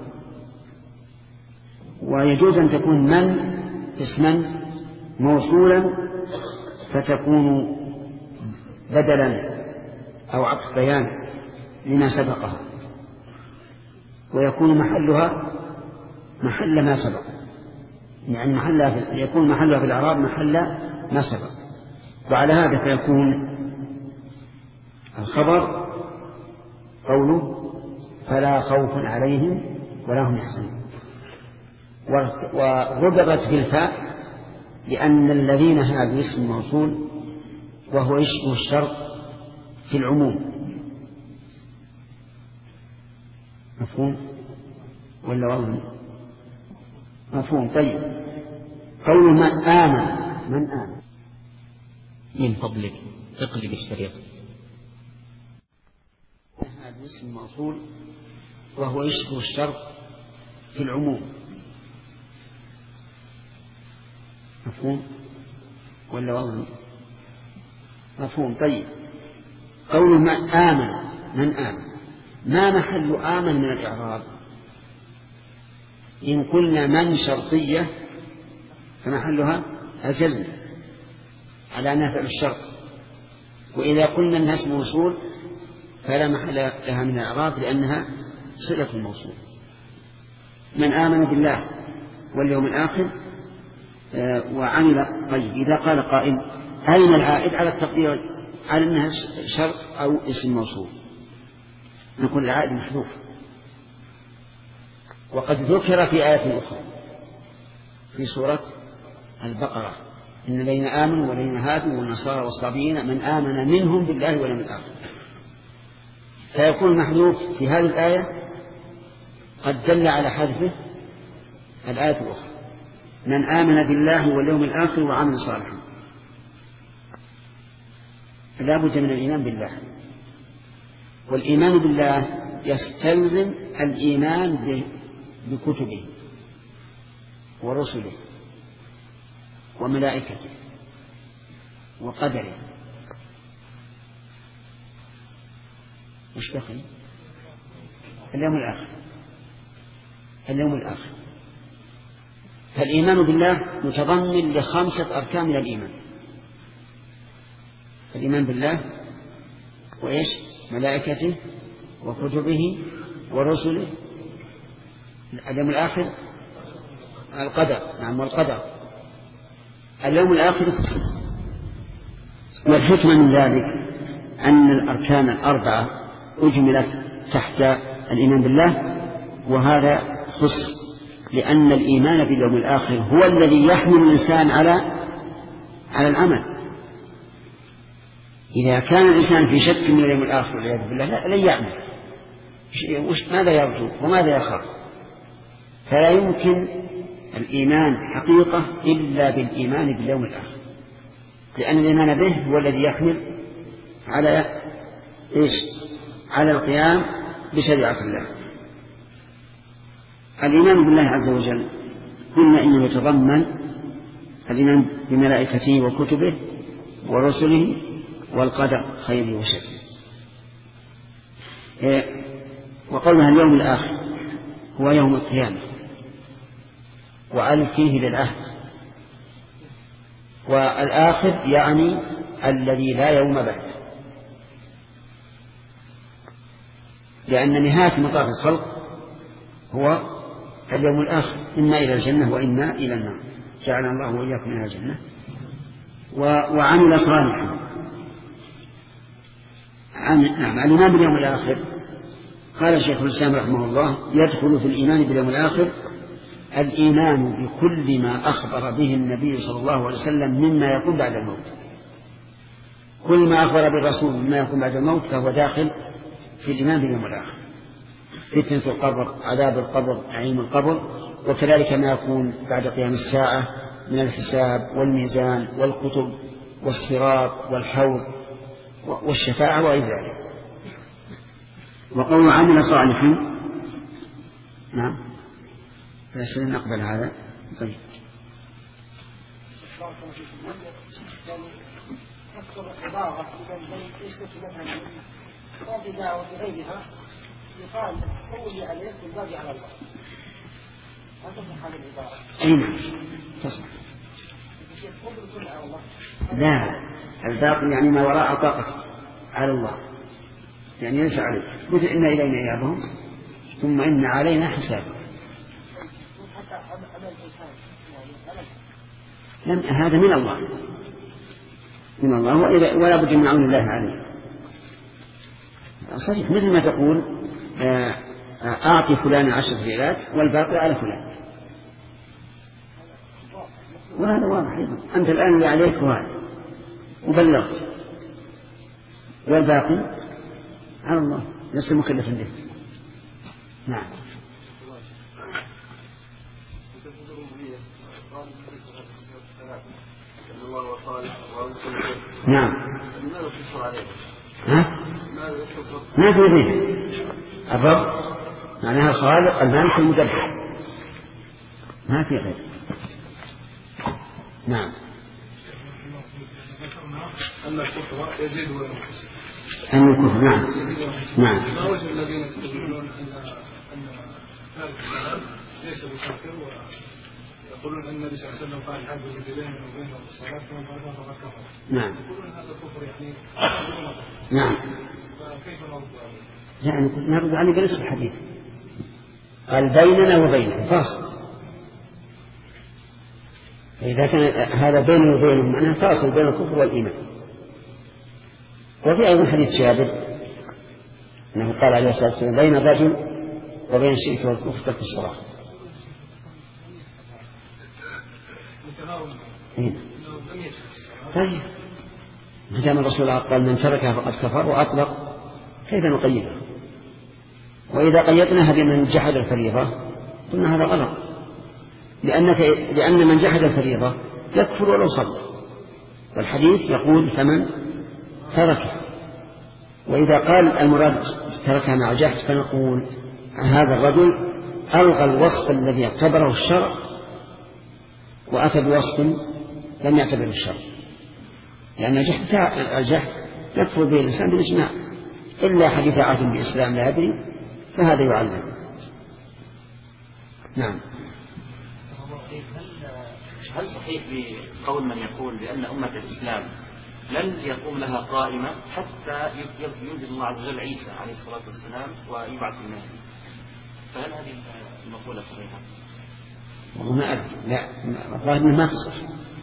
ويجوز أن تكون من اسما موصولا فتكون بدلا أو عطف بيان لما سبقها، ويكون محلها محل ما سبق، يعني محلها يكون محلها في الإعراب محل ما سبق. وعلى هذا فيكون الخبر قوله فلا خوف عليهم ولا هم يحزنون، وربطت في الفاء لأن الذين هذا اسم موصول وهو يشبه الشرط في العموم. مفهوم ولا وضع؟ مفهوم. طيب قول من آمن، من آمن من فضلك اقلب الشريط. هذا اسم موصول وهو يشبه الشرط في العموم. مفهوم ولا وضع؟ مفهوم. طيب قول من آمن، من آمن ما محل آمن من الإعراب؟ إن قلنا من شرطية فمحلها الجزم على أنها فعل الشرط، وإذا قلنا أنها اسم موصول فلا محل لها من الإعراب لأنها صلة الموصول. من آمن بالله واليوم الآخر وعمل. طيب إذا قال قائل أين العائد على التقدير على أنها شرط أو اسم موصول؟ نقول العائد محذوف، وقد ذكر في آية أخرى في سورة البقرة إن الذين آمنوا والذين هادوا والنصارى والصابئين من آمن منهم بالله واليوم الآخر، فيكون محذوف في هذه الآية قد دل على حذفه الآية الأخرى من آمن بالله واليوم الآخر وعمل صالحا. لا بد من الإيمان بالله، والإيمان بالله يستلزم الإيمان بكتبه ورسله وملائكته وقدره. وش بقي؟ اليوم الآخر. اليوم الآخر. فالإيمان بالله متضمن لخمسة أركان من الإيمان: الإيمان بالله وإيش؟ ملائكته وكتبه ورسله، اليوم الآخر، القدر. نعم، والقدر. اليوم الآخر. والحكمة من ذلك أن الأركان الأربعة أجملت تحت الإيمان بالله، وهذا خص لأن الإيمان باليوم الآخر هو الذي يحمل الإنسان على على العمل. إذا كان الإنسان في شك من اليوم الآخر والعياذ بالله لا لن يعمل. ماذا يرجو وماذا يخاف؟ فلا يمكن الإيمان حقيقة إلا بالإيمان باليوم الآخر، لأن الإيمان به هو الذي يحمل على إيش؟ على القيام بشريعة الله. الإيمان بالله عز وجل قلنا إنه يتضمن الإيمان بملائكته وكتبه ورسله والقدر خيره وشره. وقولها اليوم الآخر هو يوم القيامة، وألف فيه للعهد، والآخر يعني الذي لا يوم بعد، لأن نهاية مطاف الخلق هو اليوم الآخر، إما إلى الجنة وإما إلى النار. جعلنا الله وإياكم من الجنة. وعمل صالحا. نعم، الإيمان باليوم الآخر قال الشيخ الإسلام رحمه الله يدخل في الإيمان باليوم الآخر الإيمان بكل ما أخبر به النبي صلى الله عليه وسلم مما يكون بعد الموت. كل ما أخبر بالرسول مما يكون بعد الموت فهو داخل في الإيمان باليوم الآخر: فتنة القبر، عذاب القبر، نعيم القبر، وكذلك ما يكون بعد قيام الساعة من الحساب والميزان والكتب والصراط والحوض والشفاعة وغير ذلك. وقول عمل صالحا نعم بس نقبل هذا. طيب تذكر عبارة يشتكي مثلا قاضي دعوة بغيرها يقال صولي عليك والباقي على الله. ما تصح هذه العبارة؟ أين تصح؟ لا الباقي يعني ما وراء طاقة على الله يعني ليس عليه. مثل إن إلينا إيابهم ثم إن علينا حساب. لم هذا من الله من الله ولا بد من عون الله عليه. صحيح مثل ما تقول أعطي فلان عشر ريالات والباقي على فلان وهذا واضح أيضا. أنت الآن اللي عليك وهذا وبلغت والباقي على الله لست مكلفا به. نعم نعم ها؟ ما في غيره. الرب معناها الخالق المالك المدبر ما في غيره. نعم أن الكفر يزيد وينقص. أن الكفر نعم نعم. ما وجه الذين يستدلون أن أن تارك الصلاة ليس بكافر ويقولون أن النبي صلى الله عليه وسلم قال الحد الذي بيننا وبينهم الصلاة فمن فعلها فقد كفر. نعم يقولون هذا الكفر يعني نعم. فكيف نرد عليه؟ يعني نرد عليه بنفس الحديث قال بيننا وبينهم فاصل. فإذا كان هذا بيننا وبينهم معناه فاصل بين الكفر والإيمان. وفي أيضا حديث جابر أنه قال عليه الصلاة والسلام بين الرجل وبين الشرك والكفر ترك الصلاة. طيب ما دام الرسول قال من تركها فقد كفر وأطلق كيف نقيدها؟ وإذا قيدناها بمن جحد الفريضة قلنا هذا غلط لأنك لأن من جحد الفريضة يكفر ولو صلى والحديث يقول فمن تركها. وإذا قال المراد تركها مع جحد فنقول هذا الرجل ألغى الوصف الذي اعتبره الشرع وأتى بوصف لم يعتبره الشرع لأن الجحد الجحد يكفر به الإنسان بالإجماع إلا حديث عهد بإسلام لا يدري فهذا يعلم. نعم. هل صحيح بقول من يقول بأن أمة الإسلام لن يقوم لها قائمة حتى ينزل الله عز وجل عيسى عليه الصلاة والسلام ويبعث المهدي؟ فهل هذه المقولة صحيحة؟ والله ما أدري. لا الظاهر أنه ما تصح.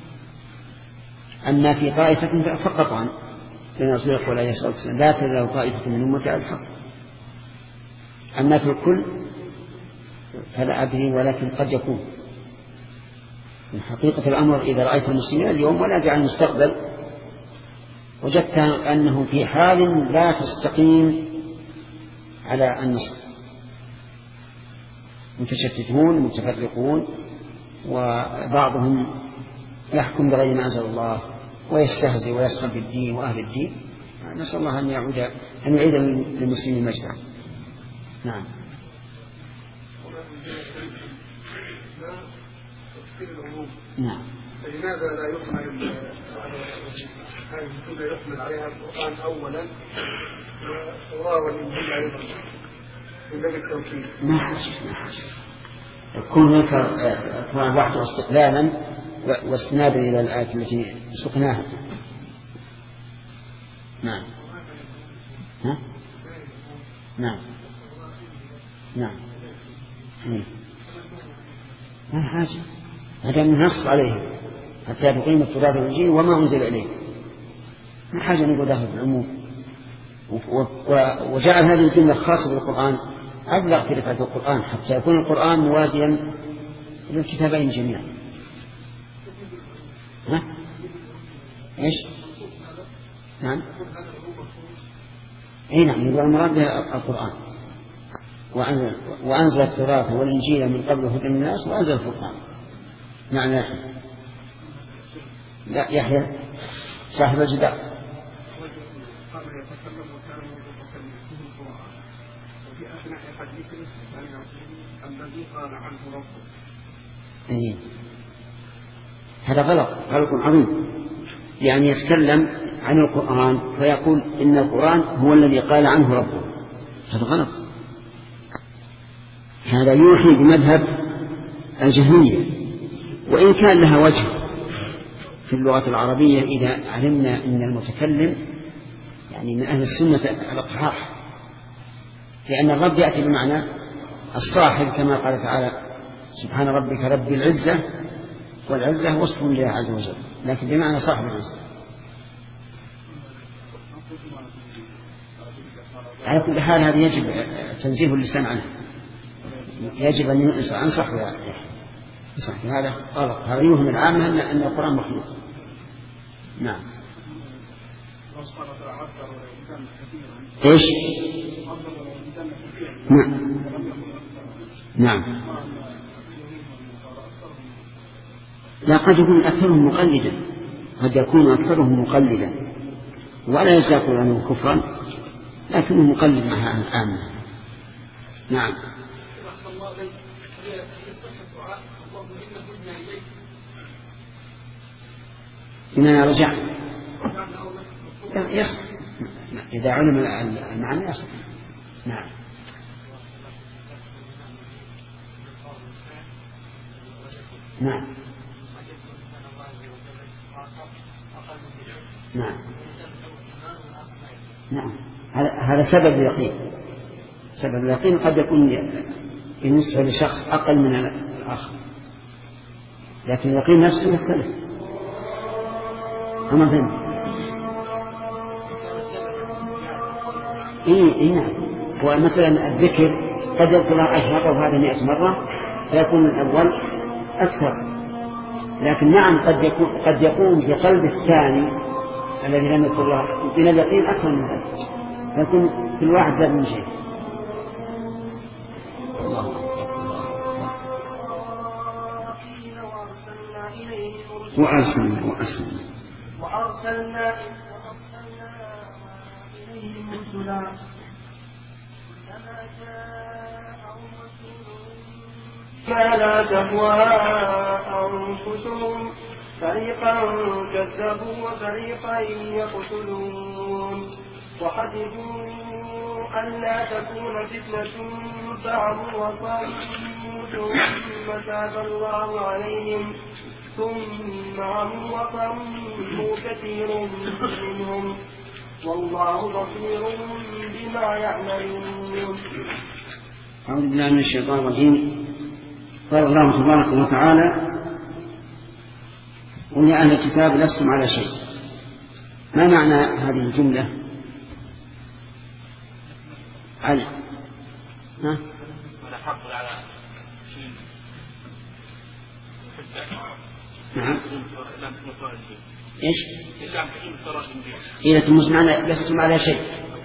أما في طائفة فقط عن لأن رسول الله عليه الصلاة والسلام لا تزال طائفة من أمتي على الحق. أما في الكل فلا أدري ولكن قد يكون. من حقيقة الأمر إذا رأيت المسلمين اليوم ولا جعل المستقبل وجدت أنه في حال لا تستقيم على النصر متشتتون متفرقون وبعضهم يحكم بغير ما أنزل الله ويستهزئ ويسخر بالدين وأهل الدين. نسأل الله أن يعود أن يعيد للمسلمين مجدا. نعم. نعم. فلماذا لا يحمل هذه الكتب يحمل عليها القرآن أولا والتوراة والإنجيل أيضا من باب التوكيد؟ ما حاجة ما حاجة. يكون يذكر القرآن وحده استقلالا واستنادا إلى الآيات التي سقناها. نعم. ها؟ نعم. نعم. ما حاجة. هذا النص عليه حتى يقيم التراث والإنجيل وما أنزل إليه. ما حاجة نقول داخل في العموم. وجعل هذه الجملة خاصة بالقرآن أبلغ في رفعة القرآن حتى يكون القرآن موازيا للكتابين جميعا. ها؟ إيش؟ نعم. أي نعم يقول المراد به القرآن وأنزل التوراة والإنجيل من قبل هدى الناس وأنزل الفرقان. نعم يا أخي. لا يحيى صاحب الجدار. الذي قال عنه ربه. أيه. هذا غلط، غلط عظيم. يعني يتكلم عن القرآن فيقول إن القرآن هو الذي قال عنه ربه، هذا غلط. هذا يوحي بمذهب الجهمية، وإن كان لها وجه في اللغة العربية إذا علمنا أن المتكلم يعني من أهل السنة الأقحاح، لأن الرب يأتي بمعنى الصاحب كما قال تعالى سبحان ربك رب العزة، والعزة وصف لله عز وجل، لكن بمعنى صاحب العزة. على كل حال هذا يجب تنزيه اللسان عنه، يجب أن ينصح يصح هذا غلط. هذا يوهم العامة أن القرآن مخلوق. نعم. إيش؟ نعم. نعم. لا، قد يكون أكثرهم مقلدا، قد يكون أكثرهم مقلدا ولا يزاق عنه كفرا، لكنه مقلد مع العامة. نعم. لمن رجع يصح إذا علم المعنى يصح. نعم. نعم. نعم. نعم. هذا سبب اليقين. سبب اليقين قد يكون بالنسبة لشخص أقل من الآخر، لكن اليقين نفسه يختلف. أما فهم؟ إيه إيه نعم. ومثلا الذكر قد يذكر عشرة وهذا مئة مرة فيكون الأول أكثر، لكن نعم قد يكون قد يقوم بقلب الثاني الذي لم يذكر الله من اليقين أكثر من ذلك، فيكون في الواحد زاد من شيء. وأرسلنا وأرسلنا وأرسلنا إليهم رسلا كما جاءهم رسول ما لا تهوى أنفسهم فريقا كذبوا وفريقا يقتلون وحسبوا أن لا تكون فتنة فعموا وصموا ثم تاب الله عليهم ثم عموا وصموا كثير منهم والله بصير بما يعملون. أعوذ بالله من الشيطان الرجيم. قال الله تبارك وتعالى قل يا أهل الكتاب لستم على شيء. ما معنى هذه الجملة؟ على ها؟ ولا حق على شيء. نعم. إيش؟ إلا عن تقيم التراجم به. إذا تمس معنى لستم على شيء.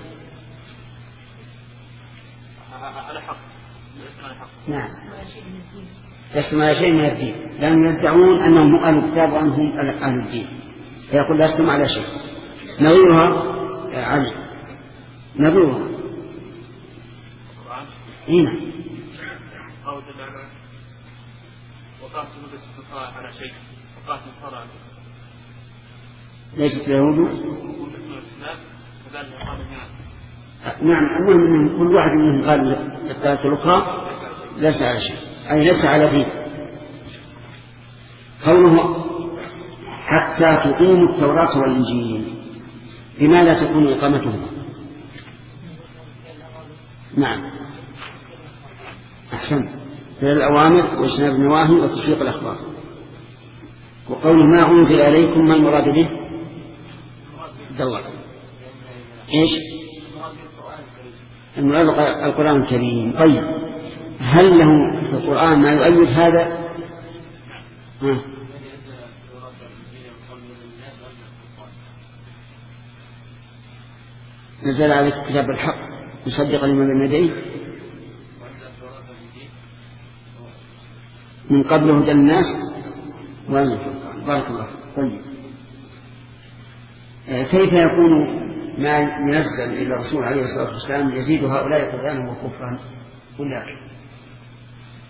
على حق. لستم على حق. نعم. لستم على شيء من الدين، لأنهم يدعون أنهم أهل الكتاب وأنهم أهل الدين، فيقول لستم على شيء. نظيرها علي. نظيرها. هنا. أو تدعنا وقاتل مدرسة النصارى على شيء وقاتل النصارى على شيء. ليست اليهود. نعم. المهم كل واحد منهم قال للطائفة الأخرى ليس على شيء، أي ليس على دين. قوله حتى تقيموا التوراة والإنجيل، بماذا تكون إقامتهما؟ نعم أحسن، فعل الأوامر واجتناب النواهي وتصديق الأخبار. وقوله ما أنزل عليكم ما المراد به؟ دور إيش؟ المراد القرآن الكريم. طيب هل له في القرآن ما يؤيد هذا؟ ها. نزل عليك كتاب الحق مصدقا لما بين يديه من قبل هدى الناس وأنزل القرآن. بارك الله فيك. طيب كيف يكون ما ينزل إلى الرسول عليه الصلاة والسلام يزيد هؤلاء طغيانا وكفرا؟ ولا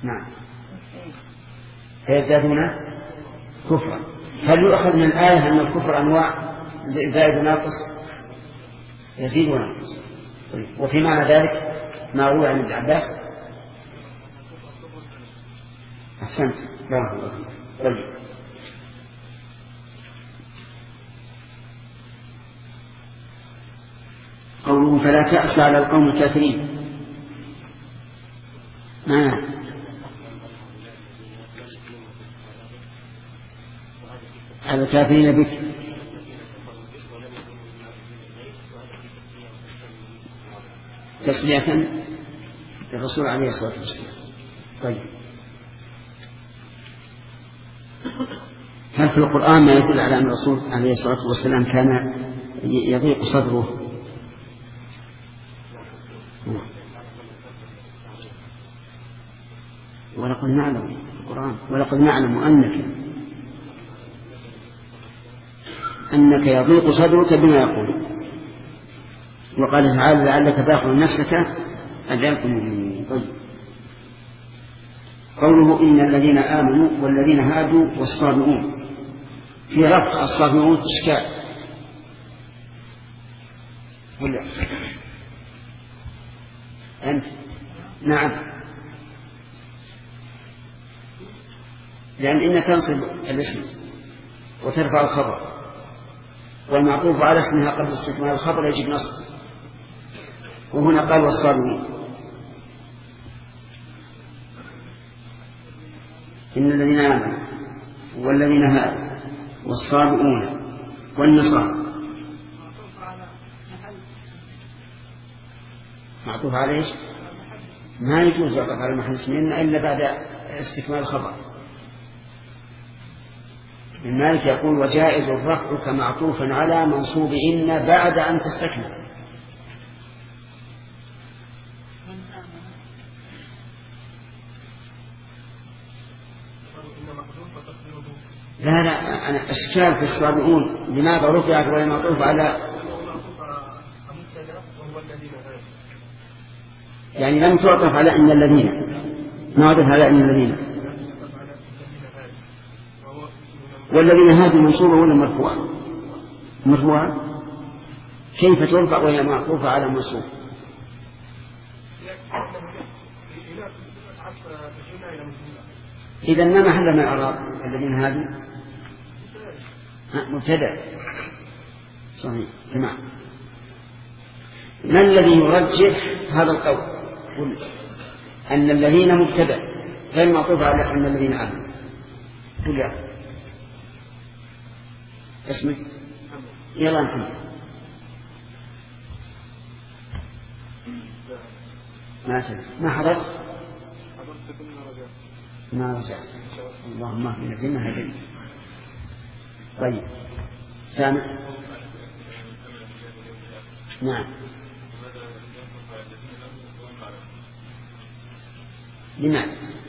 نعم فيزدادون كفرا. هل يؤخذ من الآية أن الكفر أنواع زائد وناقص؟ يزيد وناقص. وفي معنى ذلك ما روى عن ابن عباس. أحسنت بارك الله فيك. طيب قوله فلا تأس على القوم الكافرين ما على الكافرين بك تسلية للرسول عليه الصلاة والسلام. طيب هل في القرآن ما يدل على أن الرسول عليه الصلاة والسلام كان يضيق صدره؟ ولقد نعلم في القرآن ولقد نعلم أنك أنك يضيق صدرك بما يقول. وقال تعالى لعلك باخع نفسك ألا يكونوا مؤمنين. طيب قوله إن الذين آمنوا والذين هادوا والصابئون في رفع الصابئون إشكال ولا أنت؟ نعم لأن إنك تنصب الاسم وترفع الخبر والمعطوف على اسمها قبل استكمال الخبر يجب نصب. وهنا قال والصابئين. إن الذين آمنوا والذين هادوا والصابئون والنصارى معطوف على إيش؟ ما يجوز يعطف على محل اسمين إلا بعد استكمال الخبر. المالك يقول وجائز الرفع كمعطوف على منصوب إن بعد أن تستكمل. لا لا أنا أشكال في الصابئون لماذا رفعت وهي معطوف على يعني لم تعطف على إن الذين ما عطف على إن الذين والذين هادوا منصوبة ولا مرفوعة؟ مرفوعة كيف ترفع وهي معطوفة على منصوب؟ إذا ما محل من الإعراب الذين هادوا مبتدأ صحيح. تمام. ما الذي يرجح هذا القول؟ قل أن الذين مبتدأ غير معطوف على أن الذين آمنوا. قل يا اسمك يلا محمد. ما تدري ما حضرت ما رجعت. اللهم اهدنا فيما هديت. طيب سامع. نعم لماذا؟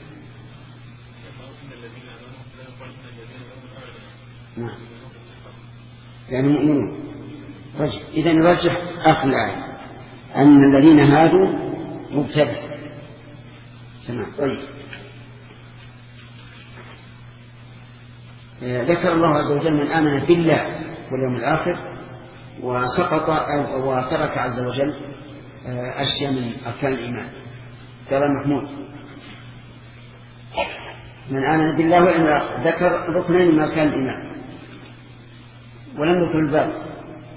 نعم يعني مؤمنون. إذا نرجح آخر الآية أن الذين هادوا مبتدأ. تمام. طيب ذكر الله عز وجل من آمن بالله واليوم الآخر وسقط وترك عز وجل أشياء من أركان الإيمان. ترى محمود من آمن بالله واليوم الآخر ذكر ركنين من أركان الإيمان ولم يذكر الباب.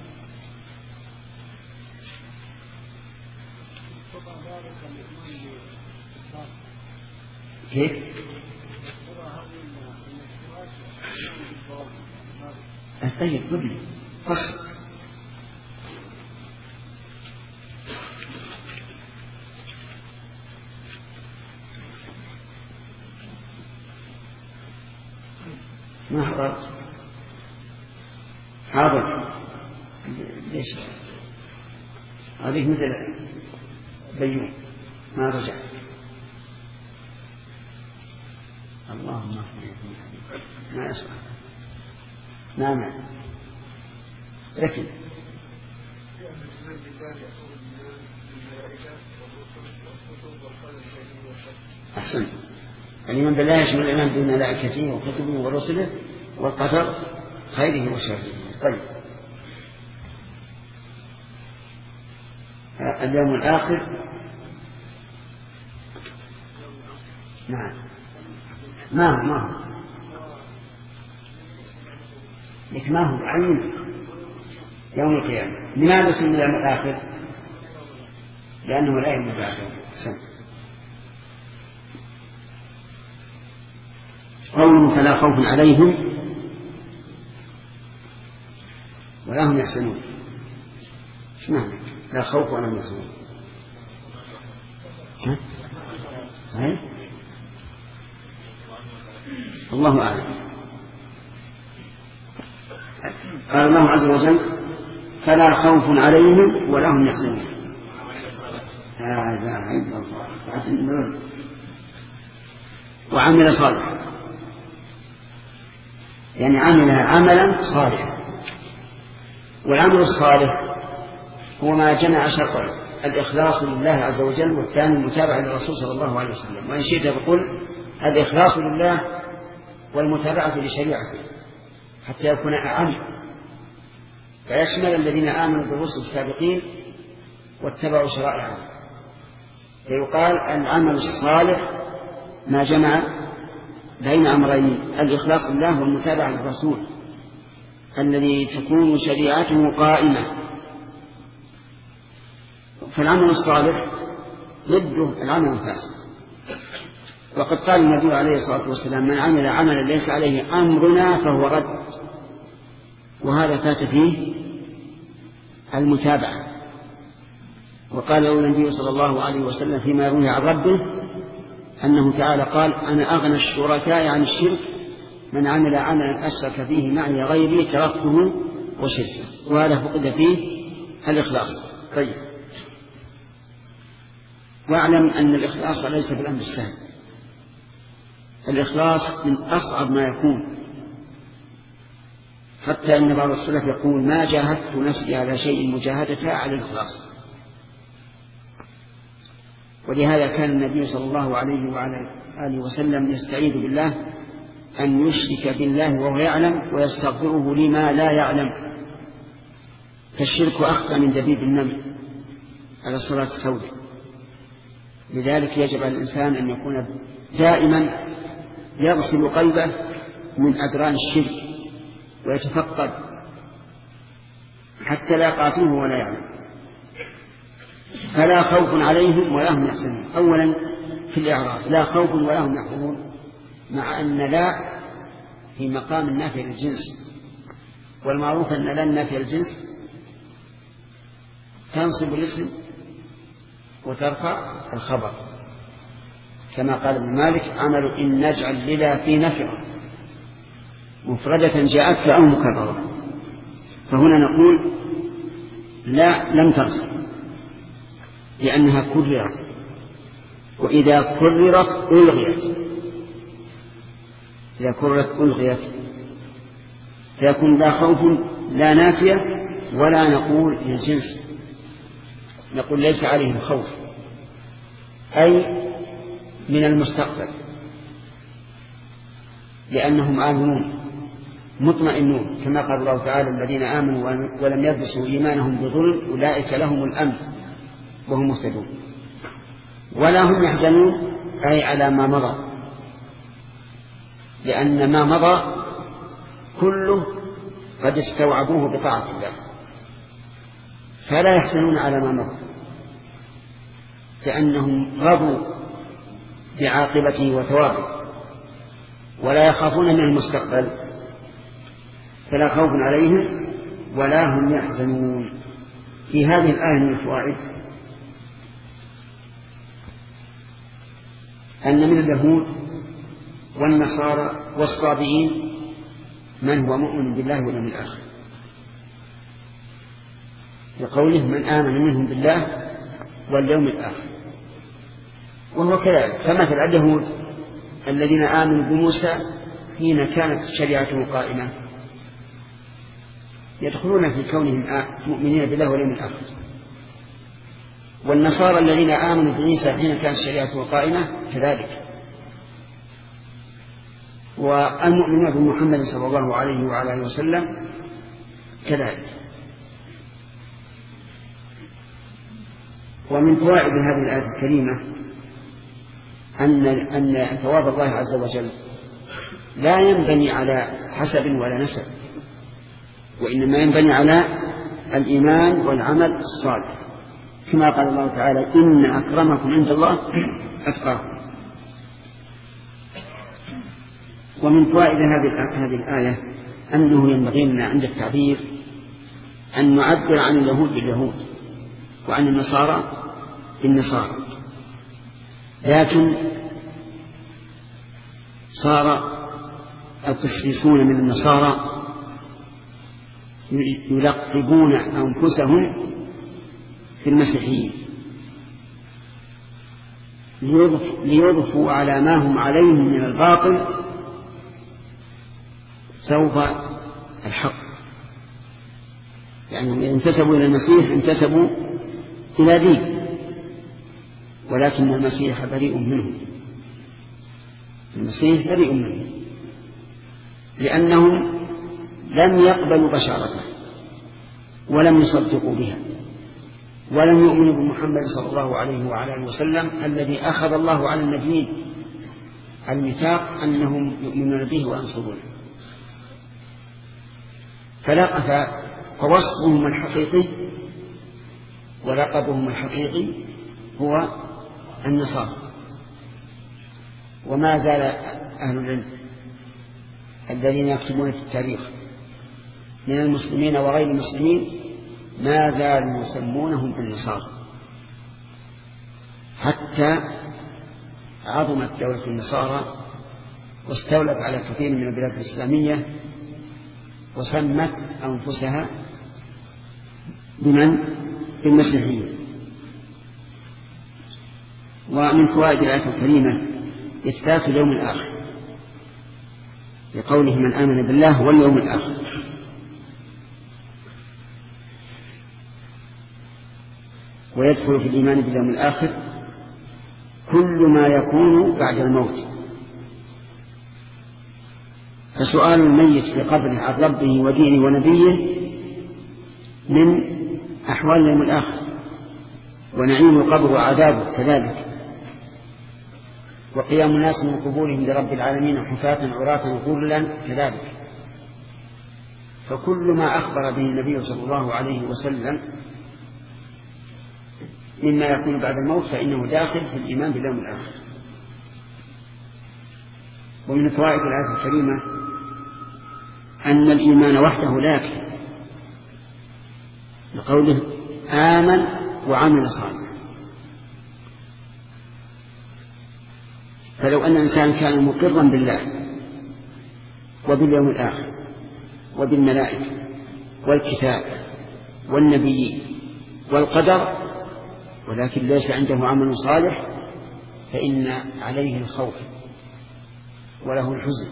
كيف؟ طيب قبل فصل ما حضرت حاضر ليش هذه مثل بيوم ما رجع. اللهم ما يسمع. نعم ركن. أحسن. الإيمان بالله يشمل الإيمان بملائكته وكتبه ورسله والقدر خيره وشره. طيب اليوم الآخر. نعم ما هو ما هو لك ما هو عين يوم القيامة. لماذا اسم اليوم الآخر؟ لأنه لا يوم بعده. قوله فلا خوف عليهم ولا هم يحزنون. ايش معنى لا خوف ولا هم يحزنون؟ صحيح؟ الله أعلم. قال الله عز وجل فلا خوف عليهم ولا هم يحزنون. هذا عند الله. وعمل صالحا يعني عمل عملا صالحا. والعمل الصالح هو ما جمع شرطين: الإخلاص لله عز وجل، والثاني المتابعة للرسول صلى الله عليه وسلم. وإن شئت بقول الإخلاص لله والمتابعة لشريعته حتى يكون أعم، فيشمل الذين آمنوا بالرسل السابقين واتبعوا شرائعهم. فيقال العمل الصالح ما جمع بين أمرين: الإخلاص لله والمتابعة للرسول الذي تكون شريعته قائمة. فالعمل الصالح ضده العمل الفاسد. وقد قال النبي عليه الصلاة والسلام: من عمل عملا ليس عليه أمرنا فهو رد. وهذا فات فيه المتابعة. وقال له النبي صلى الله عليه وسلم فيما يروي عن ربه أنه تعالى قال: أنا أغنى الشركاء عن الشرك، من عمل عملا أشرك فيه معي غيري تركته وشركه. وهذا فقد فيه الإخلاص. طيب واعلم أن الإخلاص ليس بالأمر السهل. الإخلاص من أصعب ما يكون، حتى أن بعض السلف يقول: ما جاهدت نفسي على شيء مجاهدتها على الإخلاص. ولهذا كان النبي صلى الله عليه وعلى آله وسلم يستعيذ بالله أن يشرك بالله وهو يعلم ويستغفره لما لا يعلم، فالشرك أخفى من دبيب النمل على الصلاة السوداء. لذلك يجب على الإنسان أن يكون دائما يغسل قلبه من أدران الشرك ويتفقد حتى لا يقع فيه ولا يعلم. فلا خوف عليهم ولا هم يحزنون. أولا في الإعراب لا خوف ولا هم يحزنون، مع أن لا في مقام النافع للجنس، والمعروف أن لا النافع للجنس تنصب الاسم وترفع الخبر، كما قال ابن مالك: عمل إن نجعل للا في نفرة مفردة جاءتك أو مكررة. فهنا نقول لا لم تصل لأنها كررت، وإذا كررت ألغيت. إذا كررت ألغيت فيكون لا خوف لا نافية، ولا نقول للجنس، نقول ليس عليهم خوف، أي من المستقبل، لأنهم آمنون مطمئنون، كما قال الله تعالى: الذين آمنوا ولم يلبسوا إيمانهم بظلم أولئك لهم الأمن وهم مهتدون. ولا هم يحزنون أي على ما مضى، لأن ما مضى كله قد استوعبوه بطاعة الله، فلا يحزنون على ما مضى لأنهم رضوا بعاقبته وثوابه، ولا يخافون من المستقبل، فلا خوف عليهم ولا هم يحزنون. في هذه الآية من الفوائد أن من اليهود والنصارى والصابئين من هو مؤمن بالله واليوم الآخر، لقوله: من آمن منهم بالله واليوم الآخر. وهو كذلك. فمثل اليهود الذين آمنوا بموسى حين كانت شريعته قائمة يدخلون في كونهم مؤمنين بالله واليوم الآخر، والنصارى الذين آمنوا بعيسى حين كانت شريعته قائمة كذلك. والمؤمنون بمحمد صلى الله عليه وعلى آله وسلم كذلك. ومن فوائد هذه الآية الكريمة أن أن ثواب الله عز وجل لا ينبني على حسب ولا نسب، وإنما ينبني على الإيمان والعمل الصالح، كما قال الله تعالى: إن أكرمكم عند الله أتقاكم. ومن فوائد هذه الآية أنه ينبغي لنا عند التعبير أن نعبر عن اليهود باليهود وعن النصارى بالنصارى، لكن صار القسيسون من النصارى يلقبون أنفسهم في المسيحيين ليضفوا على ما هم عليه من الباطل سوف الحق. يعني إذا انتسبوا إلى المسيح انتسبوا إلى دين، ولكن المسيح بريء منهم، المسيح بريء منهم لأنهم لم يقبلوا بشارته ولم يصدقوا بها ولم يؤمنوا بمحمد صلى الله عليه وعلى آله وسلم الذي أخذ الله على النبيين الميثاق أنهم يؤمنون به وينصرونه. فوصفهم الحقيقي ولقبهم الحقيقي هو النصارى. وما زال أهل العلم الذين يكتبون في التاريخ من المسلمين وغير المسلمين ما زالوا يسمونهم بالنصارى، حتى عظمت دولة النصارى واستولت على كثير من البلاد الإسلامية وسمت أنفسها بمن؟ بالمسيحيين. ومن فوائد الآية الكريمة إثبات اليوم الآخر لقوله: من آمن بالله واليوم الآخر. ويدخل في الإيمان باليوم الآخر كل ما يكون بعد الموت، فسؤال الميت في قبره عن ربه ودينه ونبيه من أحوال اليوم الآخر، ونعيم القبر وعذابه كذلك، وقيام الناس من قبورهم لرب العالمين حفاة عراة غرلا كذلك. فكل ما أخبر به النبي صلى الله عليه وسلم مما يكون بعد الموت فإنه داخل في الإيمان باليوم الآخر. ومن فوائد الآية الكريمة أن الإيمان وحده لا يكفي، لقوله: آمن وعمل صالحا. فلو أن الإنسان كان مقرا بالله وباليوم الآخر وبالملائكة والكتاب والنبيين والقدر ولكن ليس عنده عمل صالح فإن عليه الخوف وله الحزن،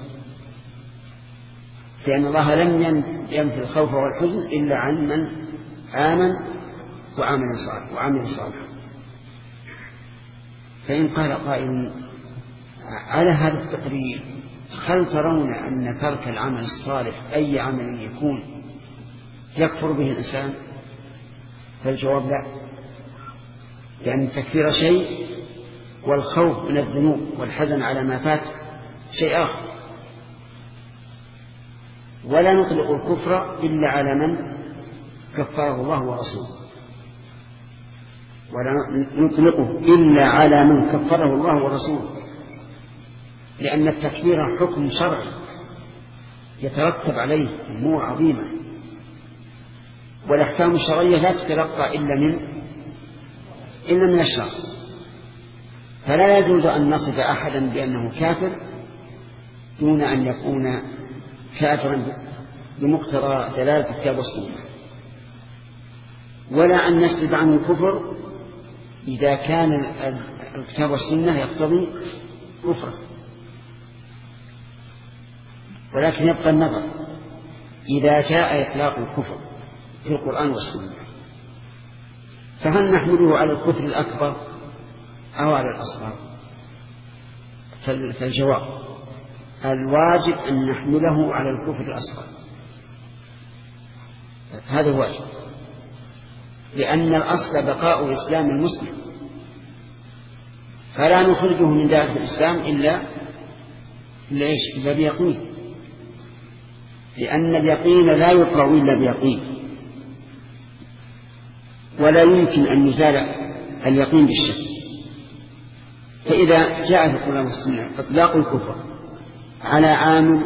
لأن الله لم ينفي الخوف والحزن إلا عن من آمن وعمل صالح وعمل صالح. فإن قال قائل: على هذا التقرير هل ترون أن ترك العمل الصالح أي عمل يكون يكفر به الإنسان؟ فالجواب لا، لأن التكفير شيء والخوف من الذنوب والحزن على ما فات شيء آخر. ولا نطلق الكفر إلا على من كفره الله ورسوله، ولا نطلقه إلا على من كفره الله ورسوله، لأن التكفير حكم شرعي يترتب عليه أمور عظيمة، والأحكام الشرعية لا تتلقى إلا من إلا من الشرع. فلا يجوز أن نصف أحدا بأنه كافر دون أن يكون كافرا بمقتضى دلالة الكتاب والسنة، ولا أن نسلب عنه الكفر إذا كان الكتاب والسنة يقتضي كفره، ولكن يبقى النظر إذا جاء إطلاق الكفر في القرآن والسنة فهل نحمله على الكفر الأكبر أو على الأصغر؟ فالجواب الواجب أن نحمله على الكفر الأصغر، هذا واجب، لأن الأصل بقاء إسلام المسلم، فلا نخرجه من دائرة الإسلام إلا إلا إيش؟ إلا بيقين، لأن اليقين لا يطلع إلا بيقين، ولا يمكن أن يزال اليقين بالشك. فإذا جاء في القرآن والسنة إطلاق الكفر على عامل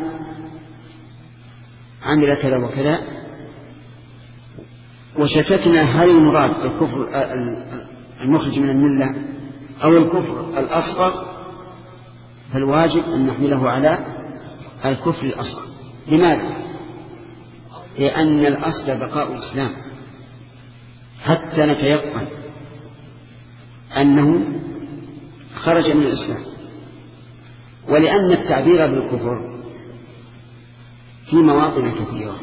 عمل كذا وكذا، وشككنا هل المراد الكفر المخرج من الملة أو الكفر الأصغر، فالواجب أن نحمله على الكفر الأصغر. لماذا؟ لأن الأصل بقاء الإسلام حتى نتيقن أنه خرج من الإسلام، ولأن التعبير بالكفر في مواطن كثيرة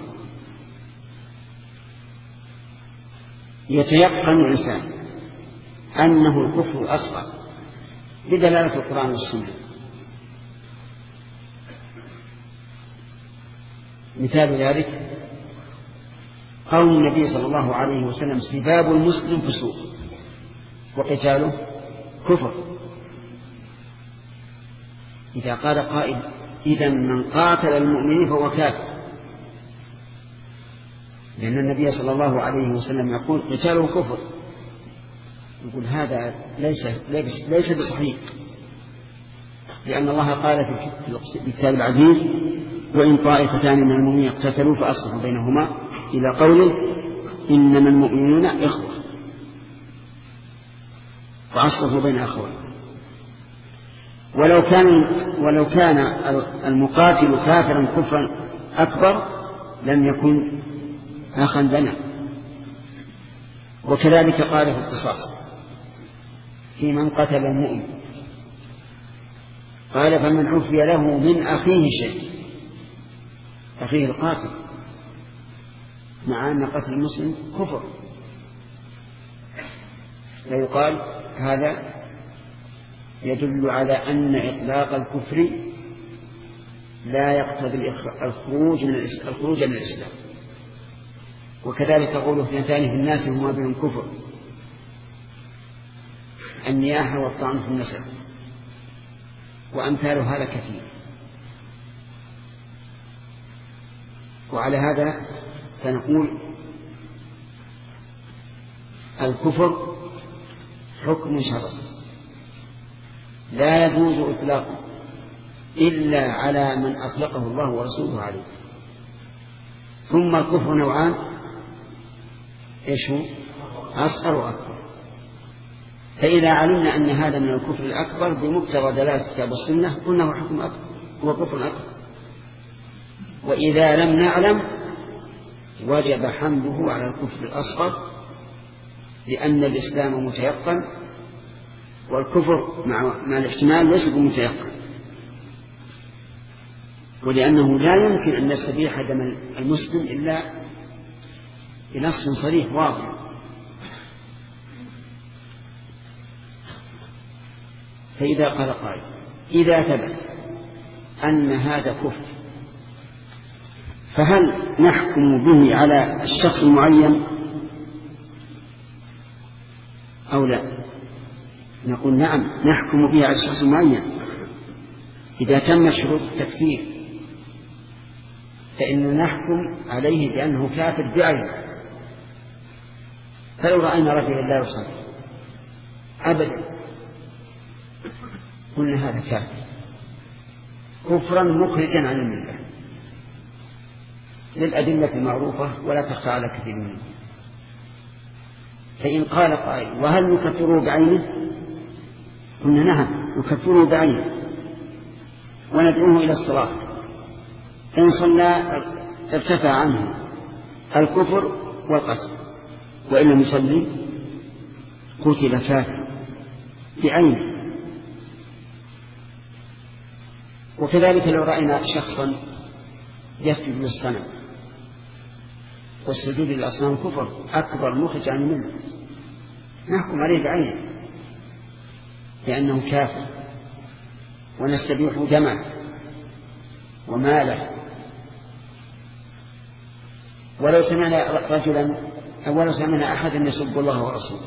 يتيقن الإنسان أنه الكفر الأصغر بدلالة القرآن والسنة. مثال ذلك قول النبي صلى الله عليه وسلم: سباب المسلم فسوق وقتاله كفر. إذا قال قائل: إذا من قاتل المؤمنين فهو كافر، لأن النبي صلى الله عليه وسلم يقول قتاله كفر، يقول هذا ليس ليس بصحيح، لأن الله قال في الكتاب العزيز: وإن طائفتان من المؤمنين اقتتلوا فأصلحوا بينهما، إلى قوله: إنما المؤمنون إخوة فأصلحوا بين أخوين. ولو كان ولو كان المقاتل كافرا كفرا أكبر لم يكن أخا لنا. وكذلك قال في القصاص في من قتل المؤمن، قال: فمن عفي له من أخيه شيء، أخيه القاتل، مع أن قتل المسلم كفر، فيقال هذا يدل على أن إطلاق الكفر لا يقتضي الخروج من الخروج من الإسلام. وكذلك قوله: اثنتان في الناس هما بهم كفر، النياحة والطعن في النسب، وأمثال هذا كثير. وعلى هذا فنقول الكفر حكم شرعي لا يجوز إطلاقه إلا على من أطلقه الله ورسوله عليه. ثم الكفر نوعان: إيش هو؟ أصغر وأكبر. فإذا علمنا أن هذا من الكفر الأكبر بمقتضى دلالة الكتاب والسنة قلنا هو حكم أكبر، هو كفر أكبر. وإذا لم نعلم وجب حمله على الكفر الأصغر، لأن الإسلام متيقن والكفر مع, مع الاحتمال ليس بمتيقن، ولأنه لا يمكن أن نستبيح دم المسلم إلا بنص صريح واضح. فإذا قال قائل: إذا ثبت أن هذا كفر فهل نحكم به على الشخص المعين أو لا؟ نقول نعم، نحكم به على الشخص المعين إذا تم شروط التكفير، فإن نحكم عليه بأنه كافر بعينه. فلو رأينا رجلا لا يصلي أبدا قلنا هذا كافر كفرا مخرجا عن الملة للأدلة المعروفة ولا تخفى على كثير منهم. فإن قال قائل: وهل نكفره بعينه؟ قلنا نعم، نكفره بعينه وندعوه إلى الصلاة. إن صلى ارتفع عنه الكفر والقتل، وإن لم يصلي قتل كافر بعينه. وكذلك لو رأينا شخصا يسجد للصنم، والسجود للأصنام كفر أكبر مخرج عن الملة، نحكم عليه بعينه لأنه كافر ونستبيح دمه وماله. ولو سمعنا رجلا أو ولو سمعنا أحدا يسب الله ورسوله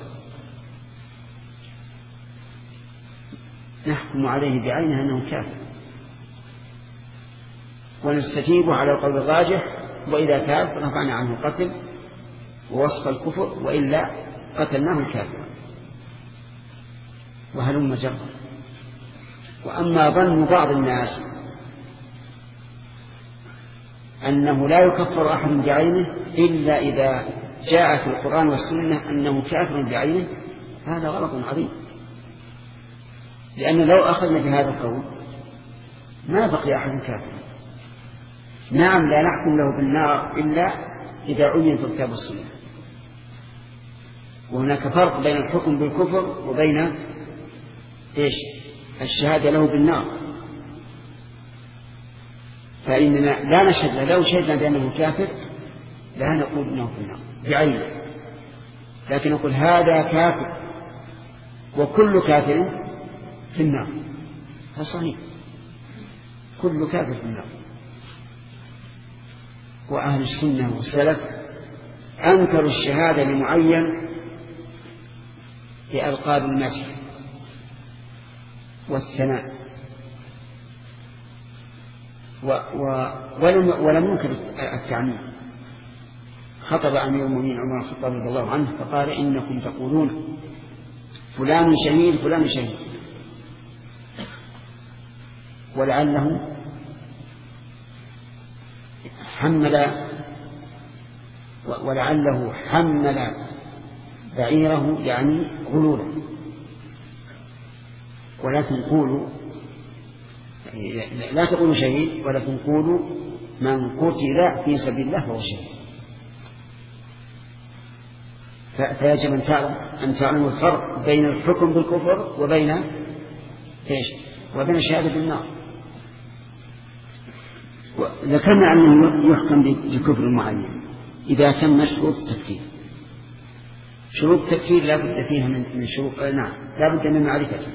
نحكم عليه بعينه أنه كافر ونستجيب على القول الراجح، وإذا تاب رفعنا عنه القتل ووصف الكفر، وإلا قتلناه كافرا وهلم جرا. وأما ظن بعض الناس أنه لا يكفر أحد بعينه إلا إذا جاء في القرآن والسنة أنه كافر بعينه، هذا غلط عظيم. لأن لو أخذنا بهذا القول ما بقي أحد كافر. نعم لا نحكم له بالنار إلا إذا عين في الكتاب والسنة، وهناك فرق بين الحكم بالكفر وبين إيش الشهادة له بالنار. فإننا لا نشهد لو شهدنا بأنه كافر لا نقول إنه في النار بعينه، لكن نقول هذا كافر وكل كافر في النار. هذا صحيح، كل كافر في النار. وأهل السنة والسلف أنكروا الشهادة لمعين بألقاب المدح والثناء، ولم ولم ينكر التعميم. خطب أمير المؤمنين عمر الخطاب رضي الله عنه فقال إنكم تقولون فلان شهيد فلان شهيد، ولعله حمل ولعله حمل بعيره يعني غلولا، ولكن قولوا لا تقولوا شهيد ولكن قولوا من قتل في سبيل الله فهو شهيد. فيجب أن تعلم أن تعلم الفرق بين الحكم بالكفر وبين إيش وبين الشهادة بالنار. ذكرنا أنه يحكم بكفر معين إذا تم شروط التكفير. شروط التكفير لا بد فيها من شروط نعم لا بد من معرفتها.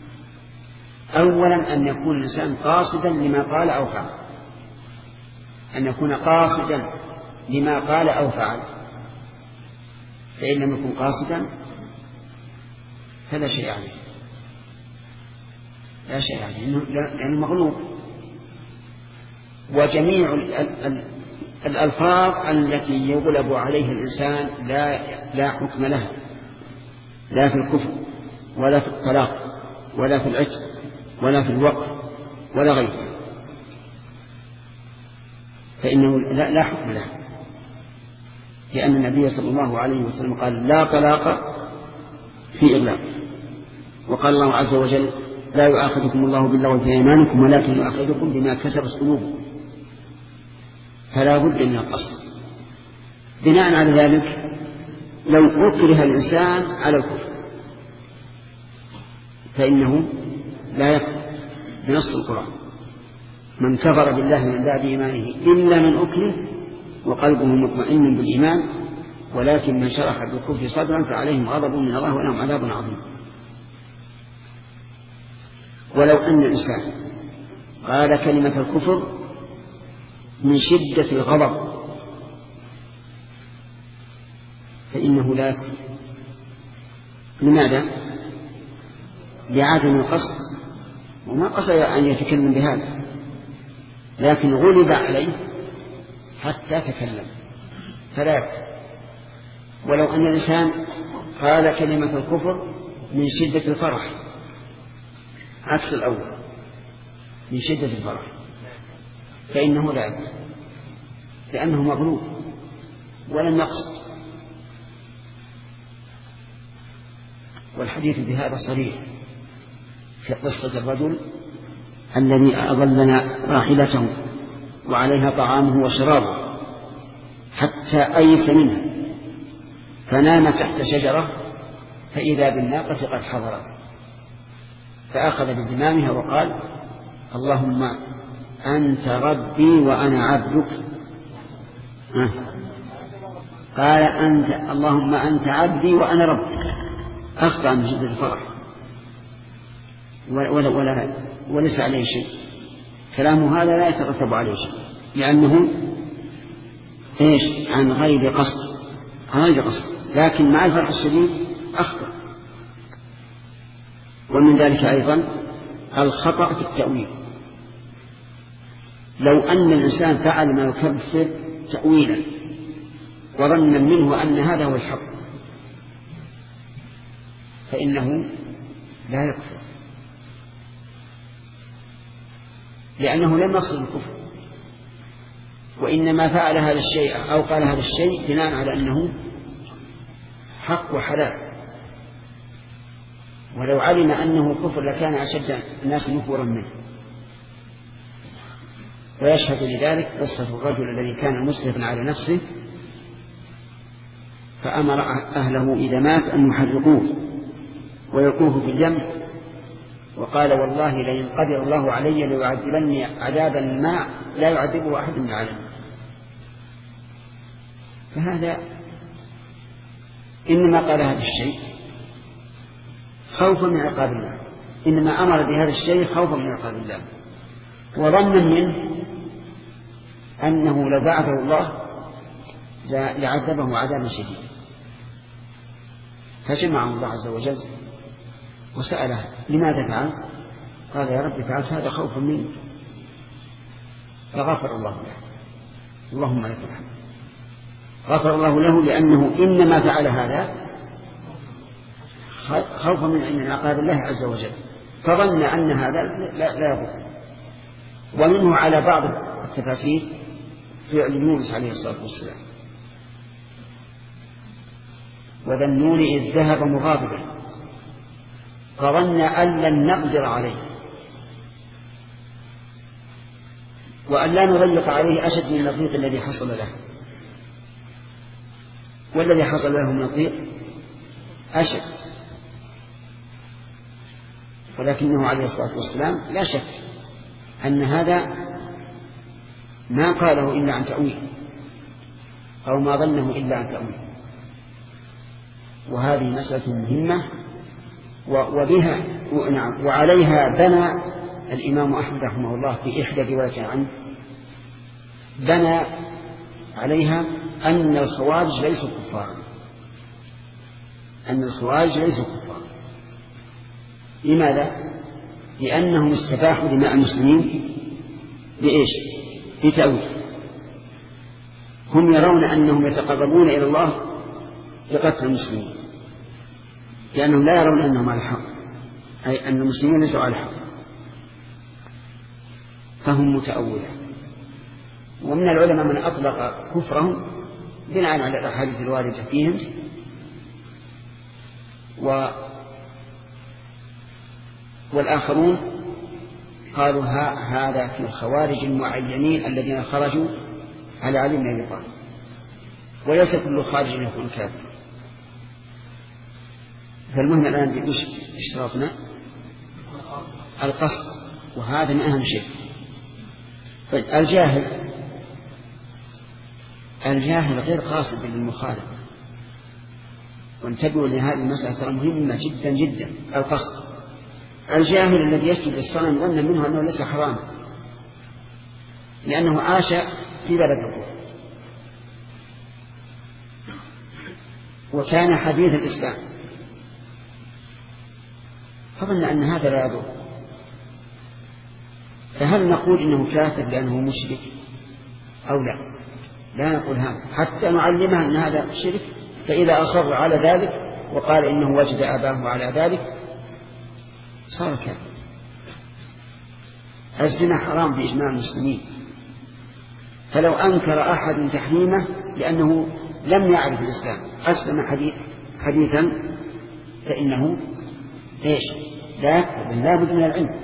أولا أن يكون الإنسان قاصدا لما قال أو فعل، أن يكون قاصدا لما قال أو فعل، فإن لم يكن قاصدا فلا شيء عليه، لا شيء عليه لأنه مغلوب. وجميع الألفاظ التي يغلب عليها الإنسان لا لا حكم لها، لا في الكفر ولا في الطلاق ولا في العتق ولا في الوقف ولا غيره، فإنه لا, لا حكم لها، لأن النبي صلى الله عليه وسلم قال لا طلاق في إغلاق، وقال الله عز وجل لا يؤاخذكم الله باللغو في أيمانكم ولكن يؤاخذكم بما كسبت قلوبكم، فلا بد من القصد. بناء على ذلك لو أكره الإنسان على الكفر فإنه لا يكفر بنص القرآن، من كفر بالله من بعد إيمانه إلا من أكره وقلبه مطمئن بالإيمان ولكن من شرح بالكفر صدرا فعليهم غضب من الله ولهم عذاب عظيم. ولو أن الإنسان قال كلمة الكفر من شدة الغضب فإنه لا يكفر. لماذا؟ لعدم القصد، وما قصد أن يتكلم بهذا لكن غلب عليه حتى تكلم فلا يكفر. ولو أن الإنسان قال كلمة الكفر من شدة الفرح عكس الأول من شدة الفرح فإنه لا يكفر لأنه مغلوب ولم يقصد. والحديث بهذا صريح في قصة الرجل الذي أضلنا راحلته وعليها طعامه وشرابه حتى أيس منها فنام تحت شجرة فإذا بالناقة قد حضرت فأخذ بزمامها وقال اللهم أنت ربي وأنا عبدك. قال أنت اللهم أنت عبدي وأنا ربك، أخطأ من شدة الفرح ولا ولا وليس عليه شيء. كلامه هذا لا يترتب عليه شيء، لأنه إيش؟ عن غير قصد، عن غير قصد، لكن مع الفرق الشديد أخطأ. ومن ذلك أيضا الخطأ في التأويل. لو أن الإنسان فعل ما يكفر تأويلا وظنا منه أن هذا هو الحق فإنه لا يكفر، لأنه لم يقصد الكفر، وإنما فعل هذا الشيء أو قال هذا الشيء بناء على أنه حق وحلال، ولو علم أنه كفر لكان أشد الناس نفورا منه. ويشهد لذلك قصة الرجل الذي كان مسرفا على نفسه فأمر أهله إذا مات أن يحرقوه ويلقوه في الجنب، وقال والله لئن قدر الله علي ليعذبني عذابا ما لا يعذبه أحد من العالمين. فهذا إنما قال هذا الشيء خوفا من عقاب الله، إنما أمر بهذا الشيء خوفا من عقاب الله، وظنا منه أنه لو بعثه الله لعذبه عذابا شديدا. فجمعه الله عز وجل وسأله لماذا فعلت؟ قال يا رب فعلت هذا خوفا منك، فغفر الله له. اللهم لك الحمد. غفر الله له لأنه إنما فعل هذا خوفا من عقاب الله عز وجل، فظن أن هذا لا, لا يضر. ومنه على بعض التفاسير فعل يونس عليه الصلاة والسلام، وذا النون إذ ذهب مغاضبا فظن أن لن نقدر عليه وأن لا نضيق عليه أشد من الضيق الذي حصل له، والذي حصل له من الضيق أشد. ولكنه عليه الصلاة والسلام لا شك أن هذا ما قاله إلا عن تأويل أو ما ظنه إلا عن تأويل، وهذه مسألة مهمة وبها نعم وعليها بنى الإمام أحمد رحمه الله في إحدى رواية عنه، بنى عليها أن الخوارج ليسوا كفارا، أن الخوارج ليسوا كفارا. لماذا؟ لأنهم استباحوا دماء المسلمين بإيش؟ بتأويل. هم يرون أنهم يتقربون إلى الله بقتل المسلمين، لأنهم لا يرون أنهم على الحق، أي أن المسلمين ليسوا على الحق، فهم متأولة. ومن العلماء من أطلق كفرهم بناء على الأحاديث الواردة فيهم، و والآخرون قالوا هذا في الخوارج المعينين الذين خرجوا على علي بن أبي طالب، وليس كل خارج يكون كافر. فالمهم الآن بإيش اشتراطنا؟ القصد، وهذا من أهم شيء. طيب الجاهل الجاهل غير قاصد للمخالفة، وانتبهوا لهذه المسألة ترى مهمة جدا جدا. القصد، الجاهل الذي يسجد للصنم ظن منه أنه ليس حراما لأنه عاش في بلد الكفر وكان حديث الإسلام، فظن أن هذا لا يضر، فهل نقول إنه كافر لأنه مشرك أو لا؟ لا نقول هذا، حتى نعلمها أن هذا شرك. فإذا أصر على ذلك وقال إنه وجد أباه على ذلك صار كافر. الزنا حرام بإجماع المسلمين، فلو أنكر أحد تحريمه لأنه لم يعرف الإسلام أسلم حديث حديثا فإنه إيش؟ لا يكفر، لا بد من العلم.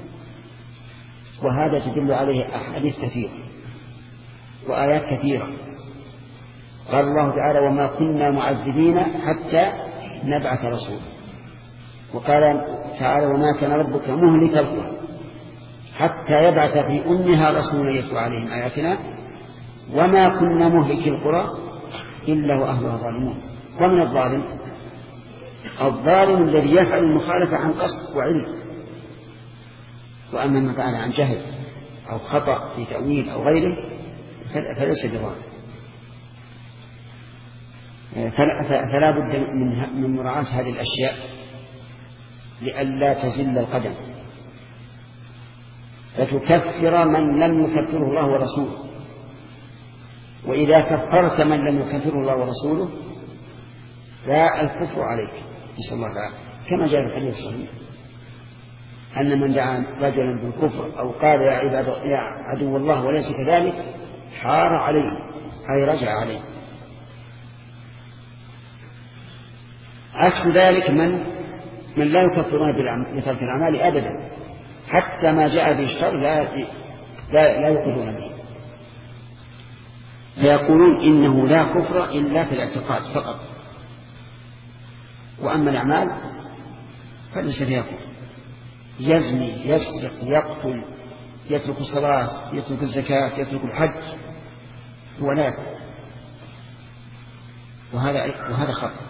وهذا تدل عليه أحاديث كثيرة وآيات كثيرة. قال الله تعالى وما كنا معذبين حتى نبعث رسولا، وقال تعالى وما كان ربك مهلك القرى حتى يبعث في أمها رسولا يتلو عليهم آياتنا وما كنا مهلك القرى إلا وأهلها ظالمون. ومن الظالم الظالم الذي يفعل المخالفة عن قصد وعلم، وأما ما فعل عن جهل أو خطأ في تأويل أو غيره فليس بضار. فلا بد من مراعاة هذه الأشياء لئلا تزل القدم، فتكفر من لم يكفره الله ورسوله. وإذا كفرت من لم يكفره الله ورسوله فالكفر عليك، نسأل الله تعالى، كما جاء في الحديث الصحيح أن من دعا رجلا بالكفر أو قال يا عباد يا عدو الله وليس كذلك حار عليه أي رجع عليه. عكس ذلك من من لا يكفرون بترك الأعمال أبدا، حتى ما جاء به الشر لا لا, لا يقولون به، فيقولون إنه لا كفر إلا في الاعتقاد فقط، وأما الأعمال فليس فيها كفر. يزني يسرق يقتل يترك الصلاة يترك الزكاة يترك الحج ولا يكفر، وهذا وهذا خطأ.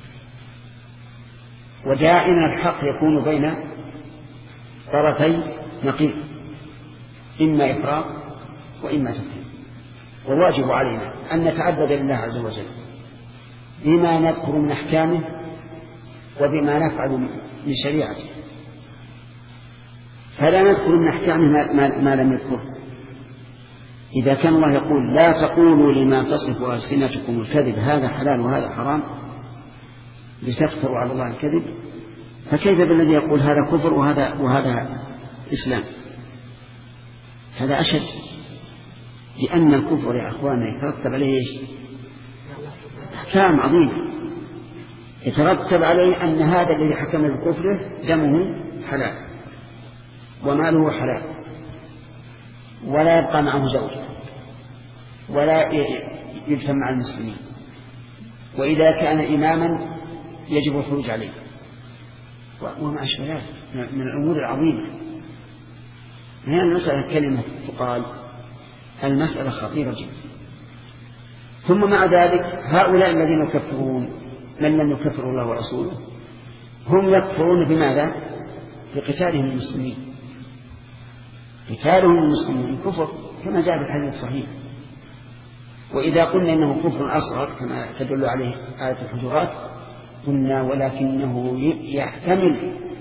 ودائما الحق يكون بين طرفي نقيض، إما إفراط وإما تفريط. والواجب علينا أن نتعبد لله عز وجل بما نذكر من أحكامه وبما نفعل من شريعته، فلا نذكر من أحكامه ما, ما, ما لم يذكره. إذا كان الله يقول لا تقولوا لما تصف ألسنتكم الكذب هذا حلال وهذا حرام لتفتروا على الله الكذب، فكيف بالذي يقول هذا كفر وهذا وهذا إسلام؟ هذا أشد، لأن الكفر يا أخواننا يترتب عليه أحكام عظيمة. يترتب عليه أن هذا الذي حكم بكفره دمه حلال وماله حلال، ولا يبقى معه زوجة ولا يجتمع مع المسلمين، وإذا كان إماما يجب الخروج عليه وما أشبه ذلك من الأمور العظيمة. هي المسألة كلمة تقال، المسألة خطيرة جدا. ثم مع ذلك هؤلاء الذين يكفرون من لم يكفر الله ورسوله هم يكفرون بماذا؟ بقتالهم المسلمين. قتالهم المسلمين كفر كما جاء في الحديث الصحيح. وإذا قلنا إنه كفر أصغر كما تدل عليه آية الحجرات قلنا ولكنه يحتمل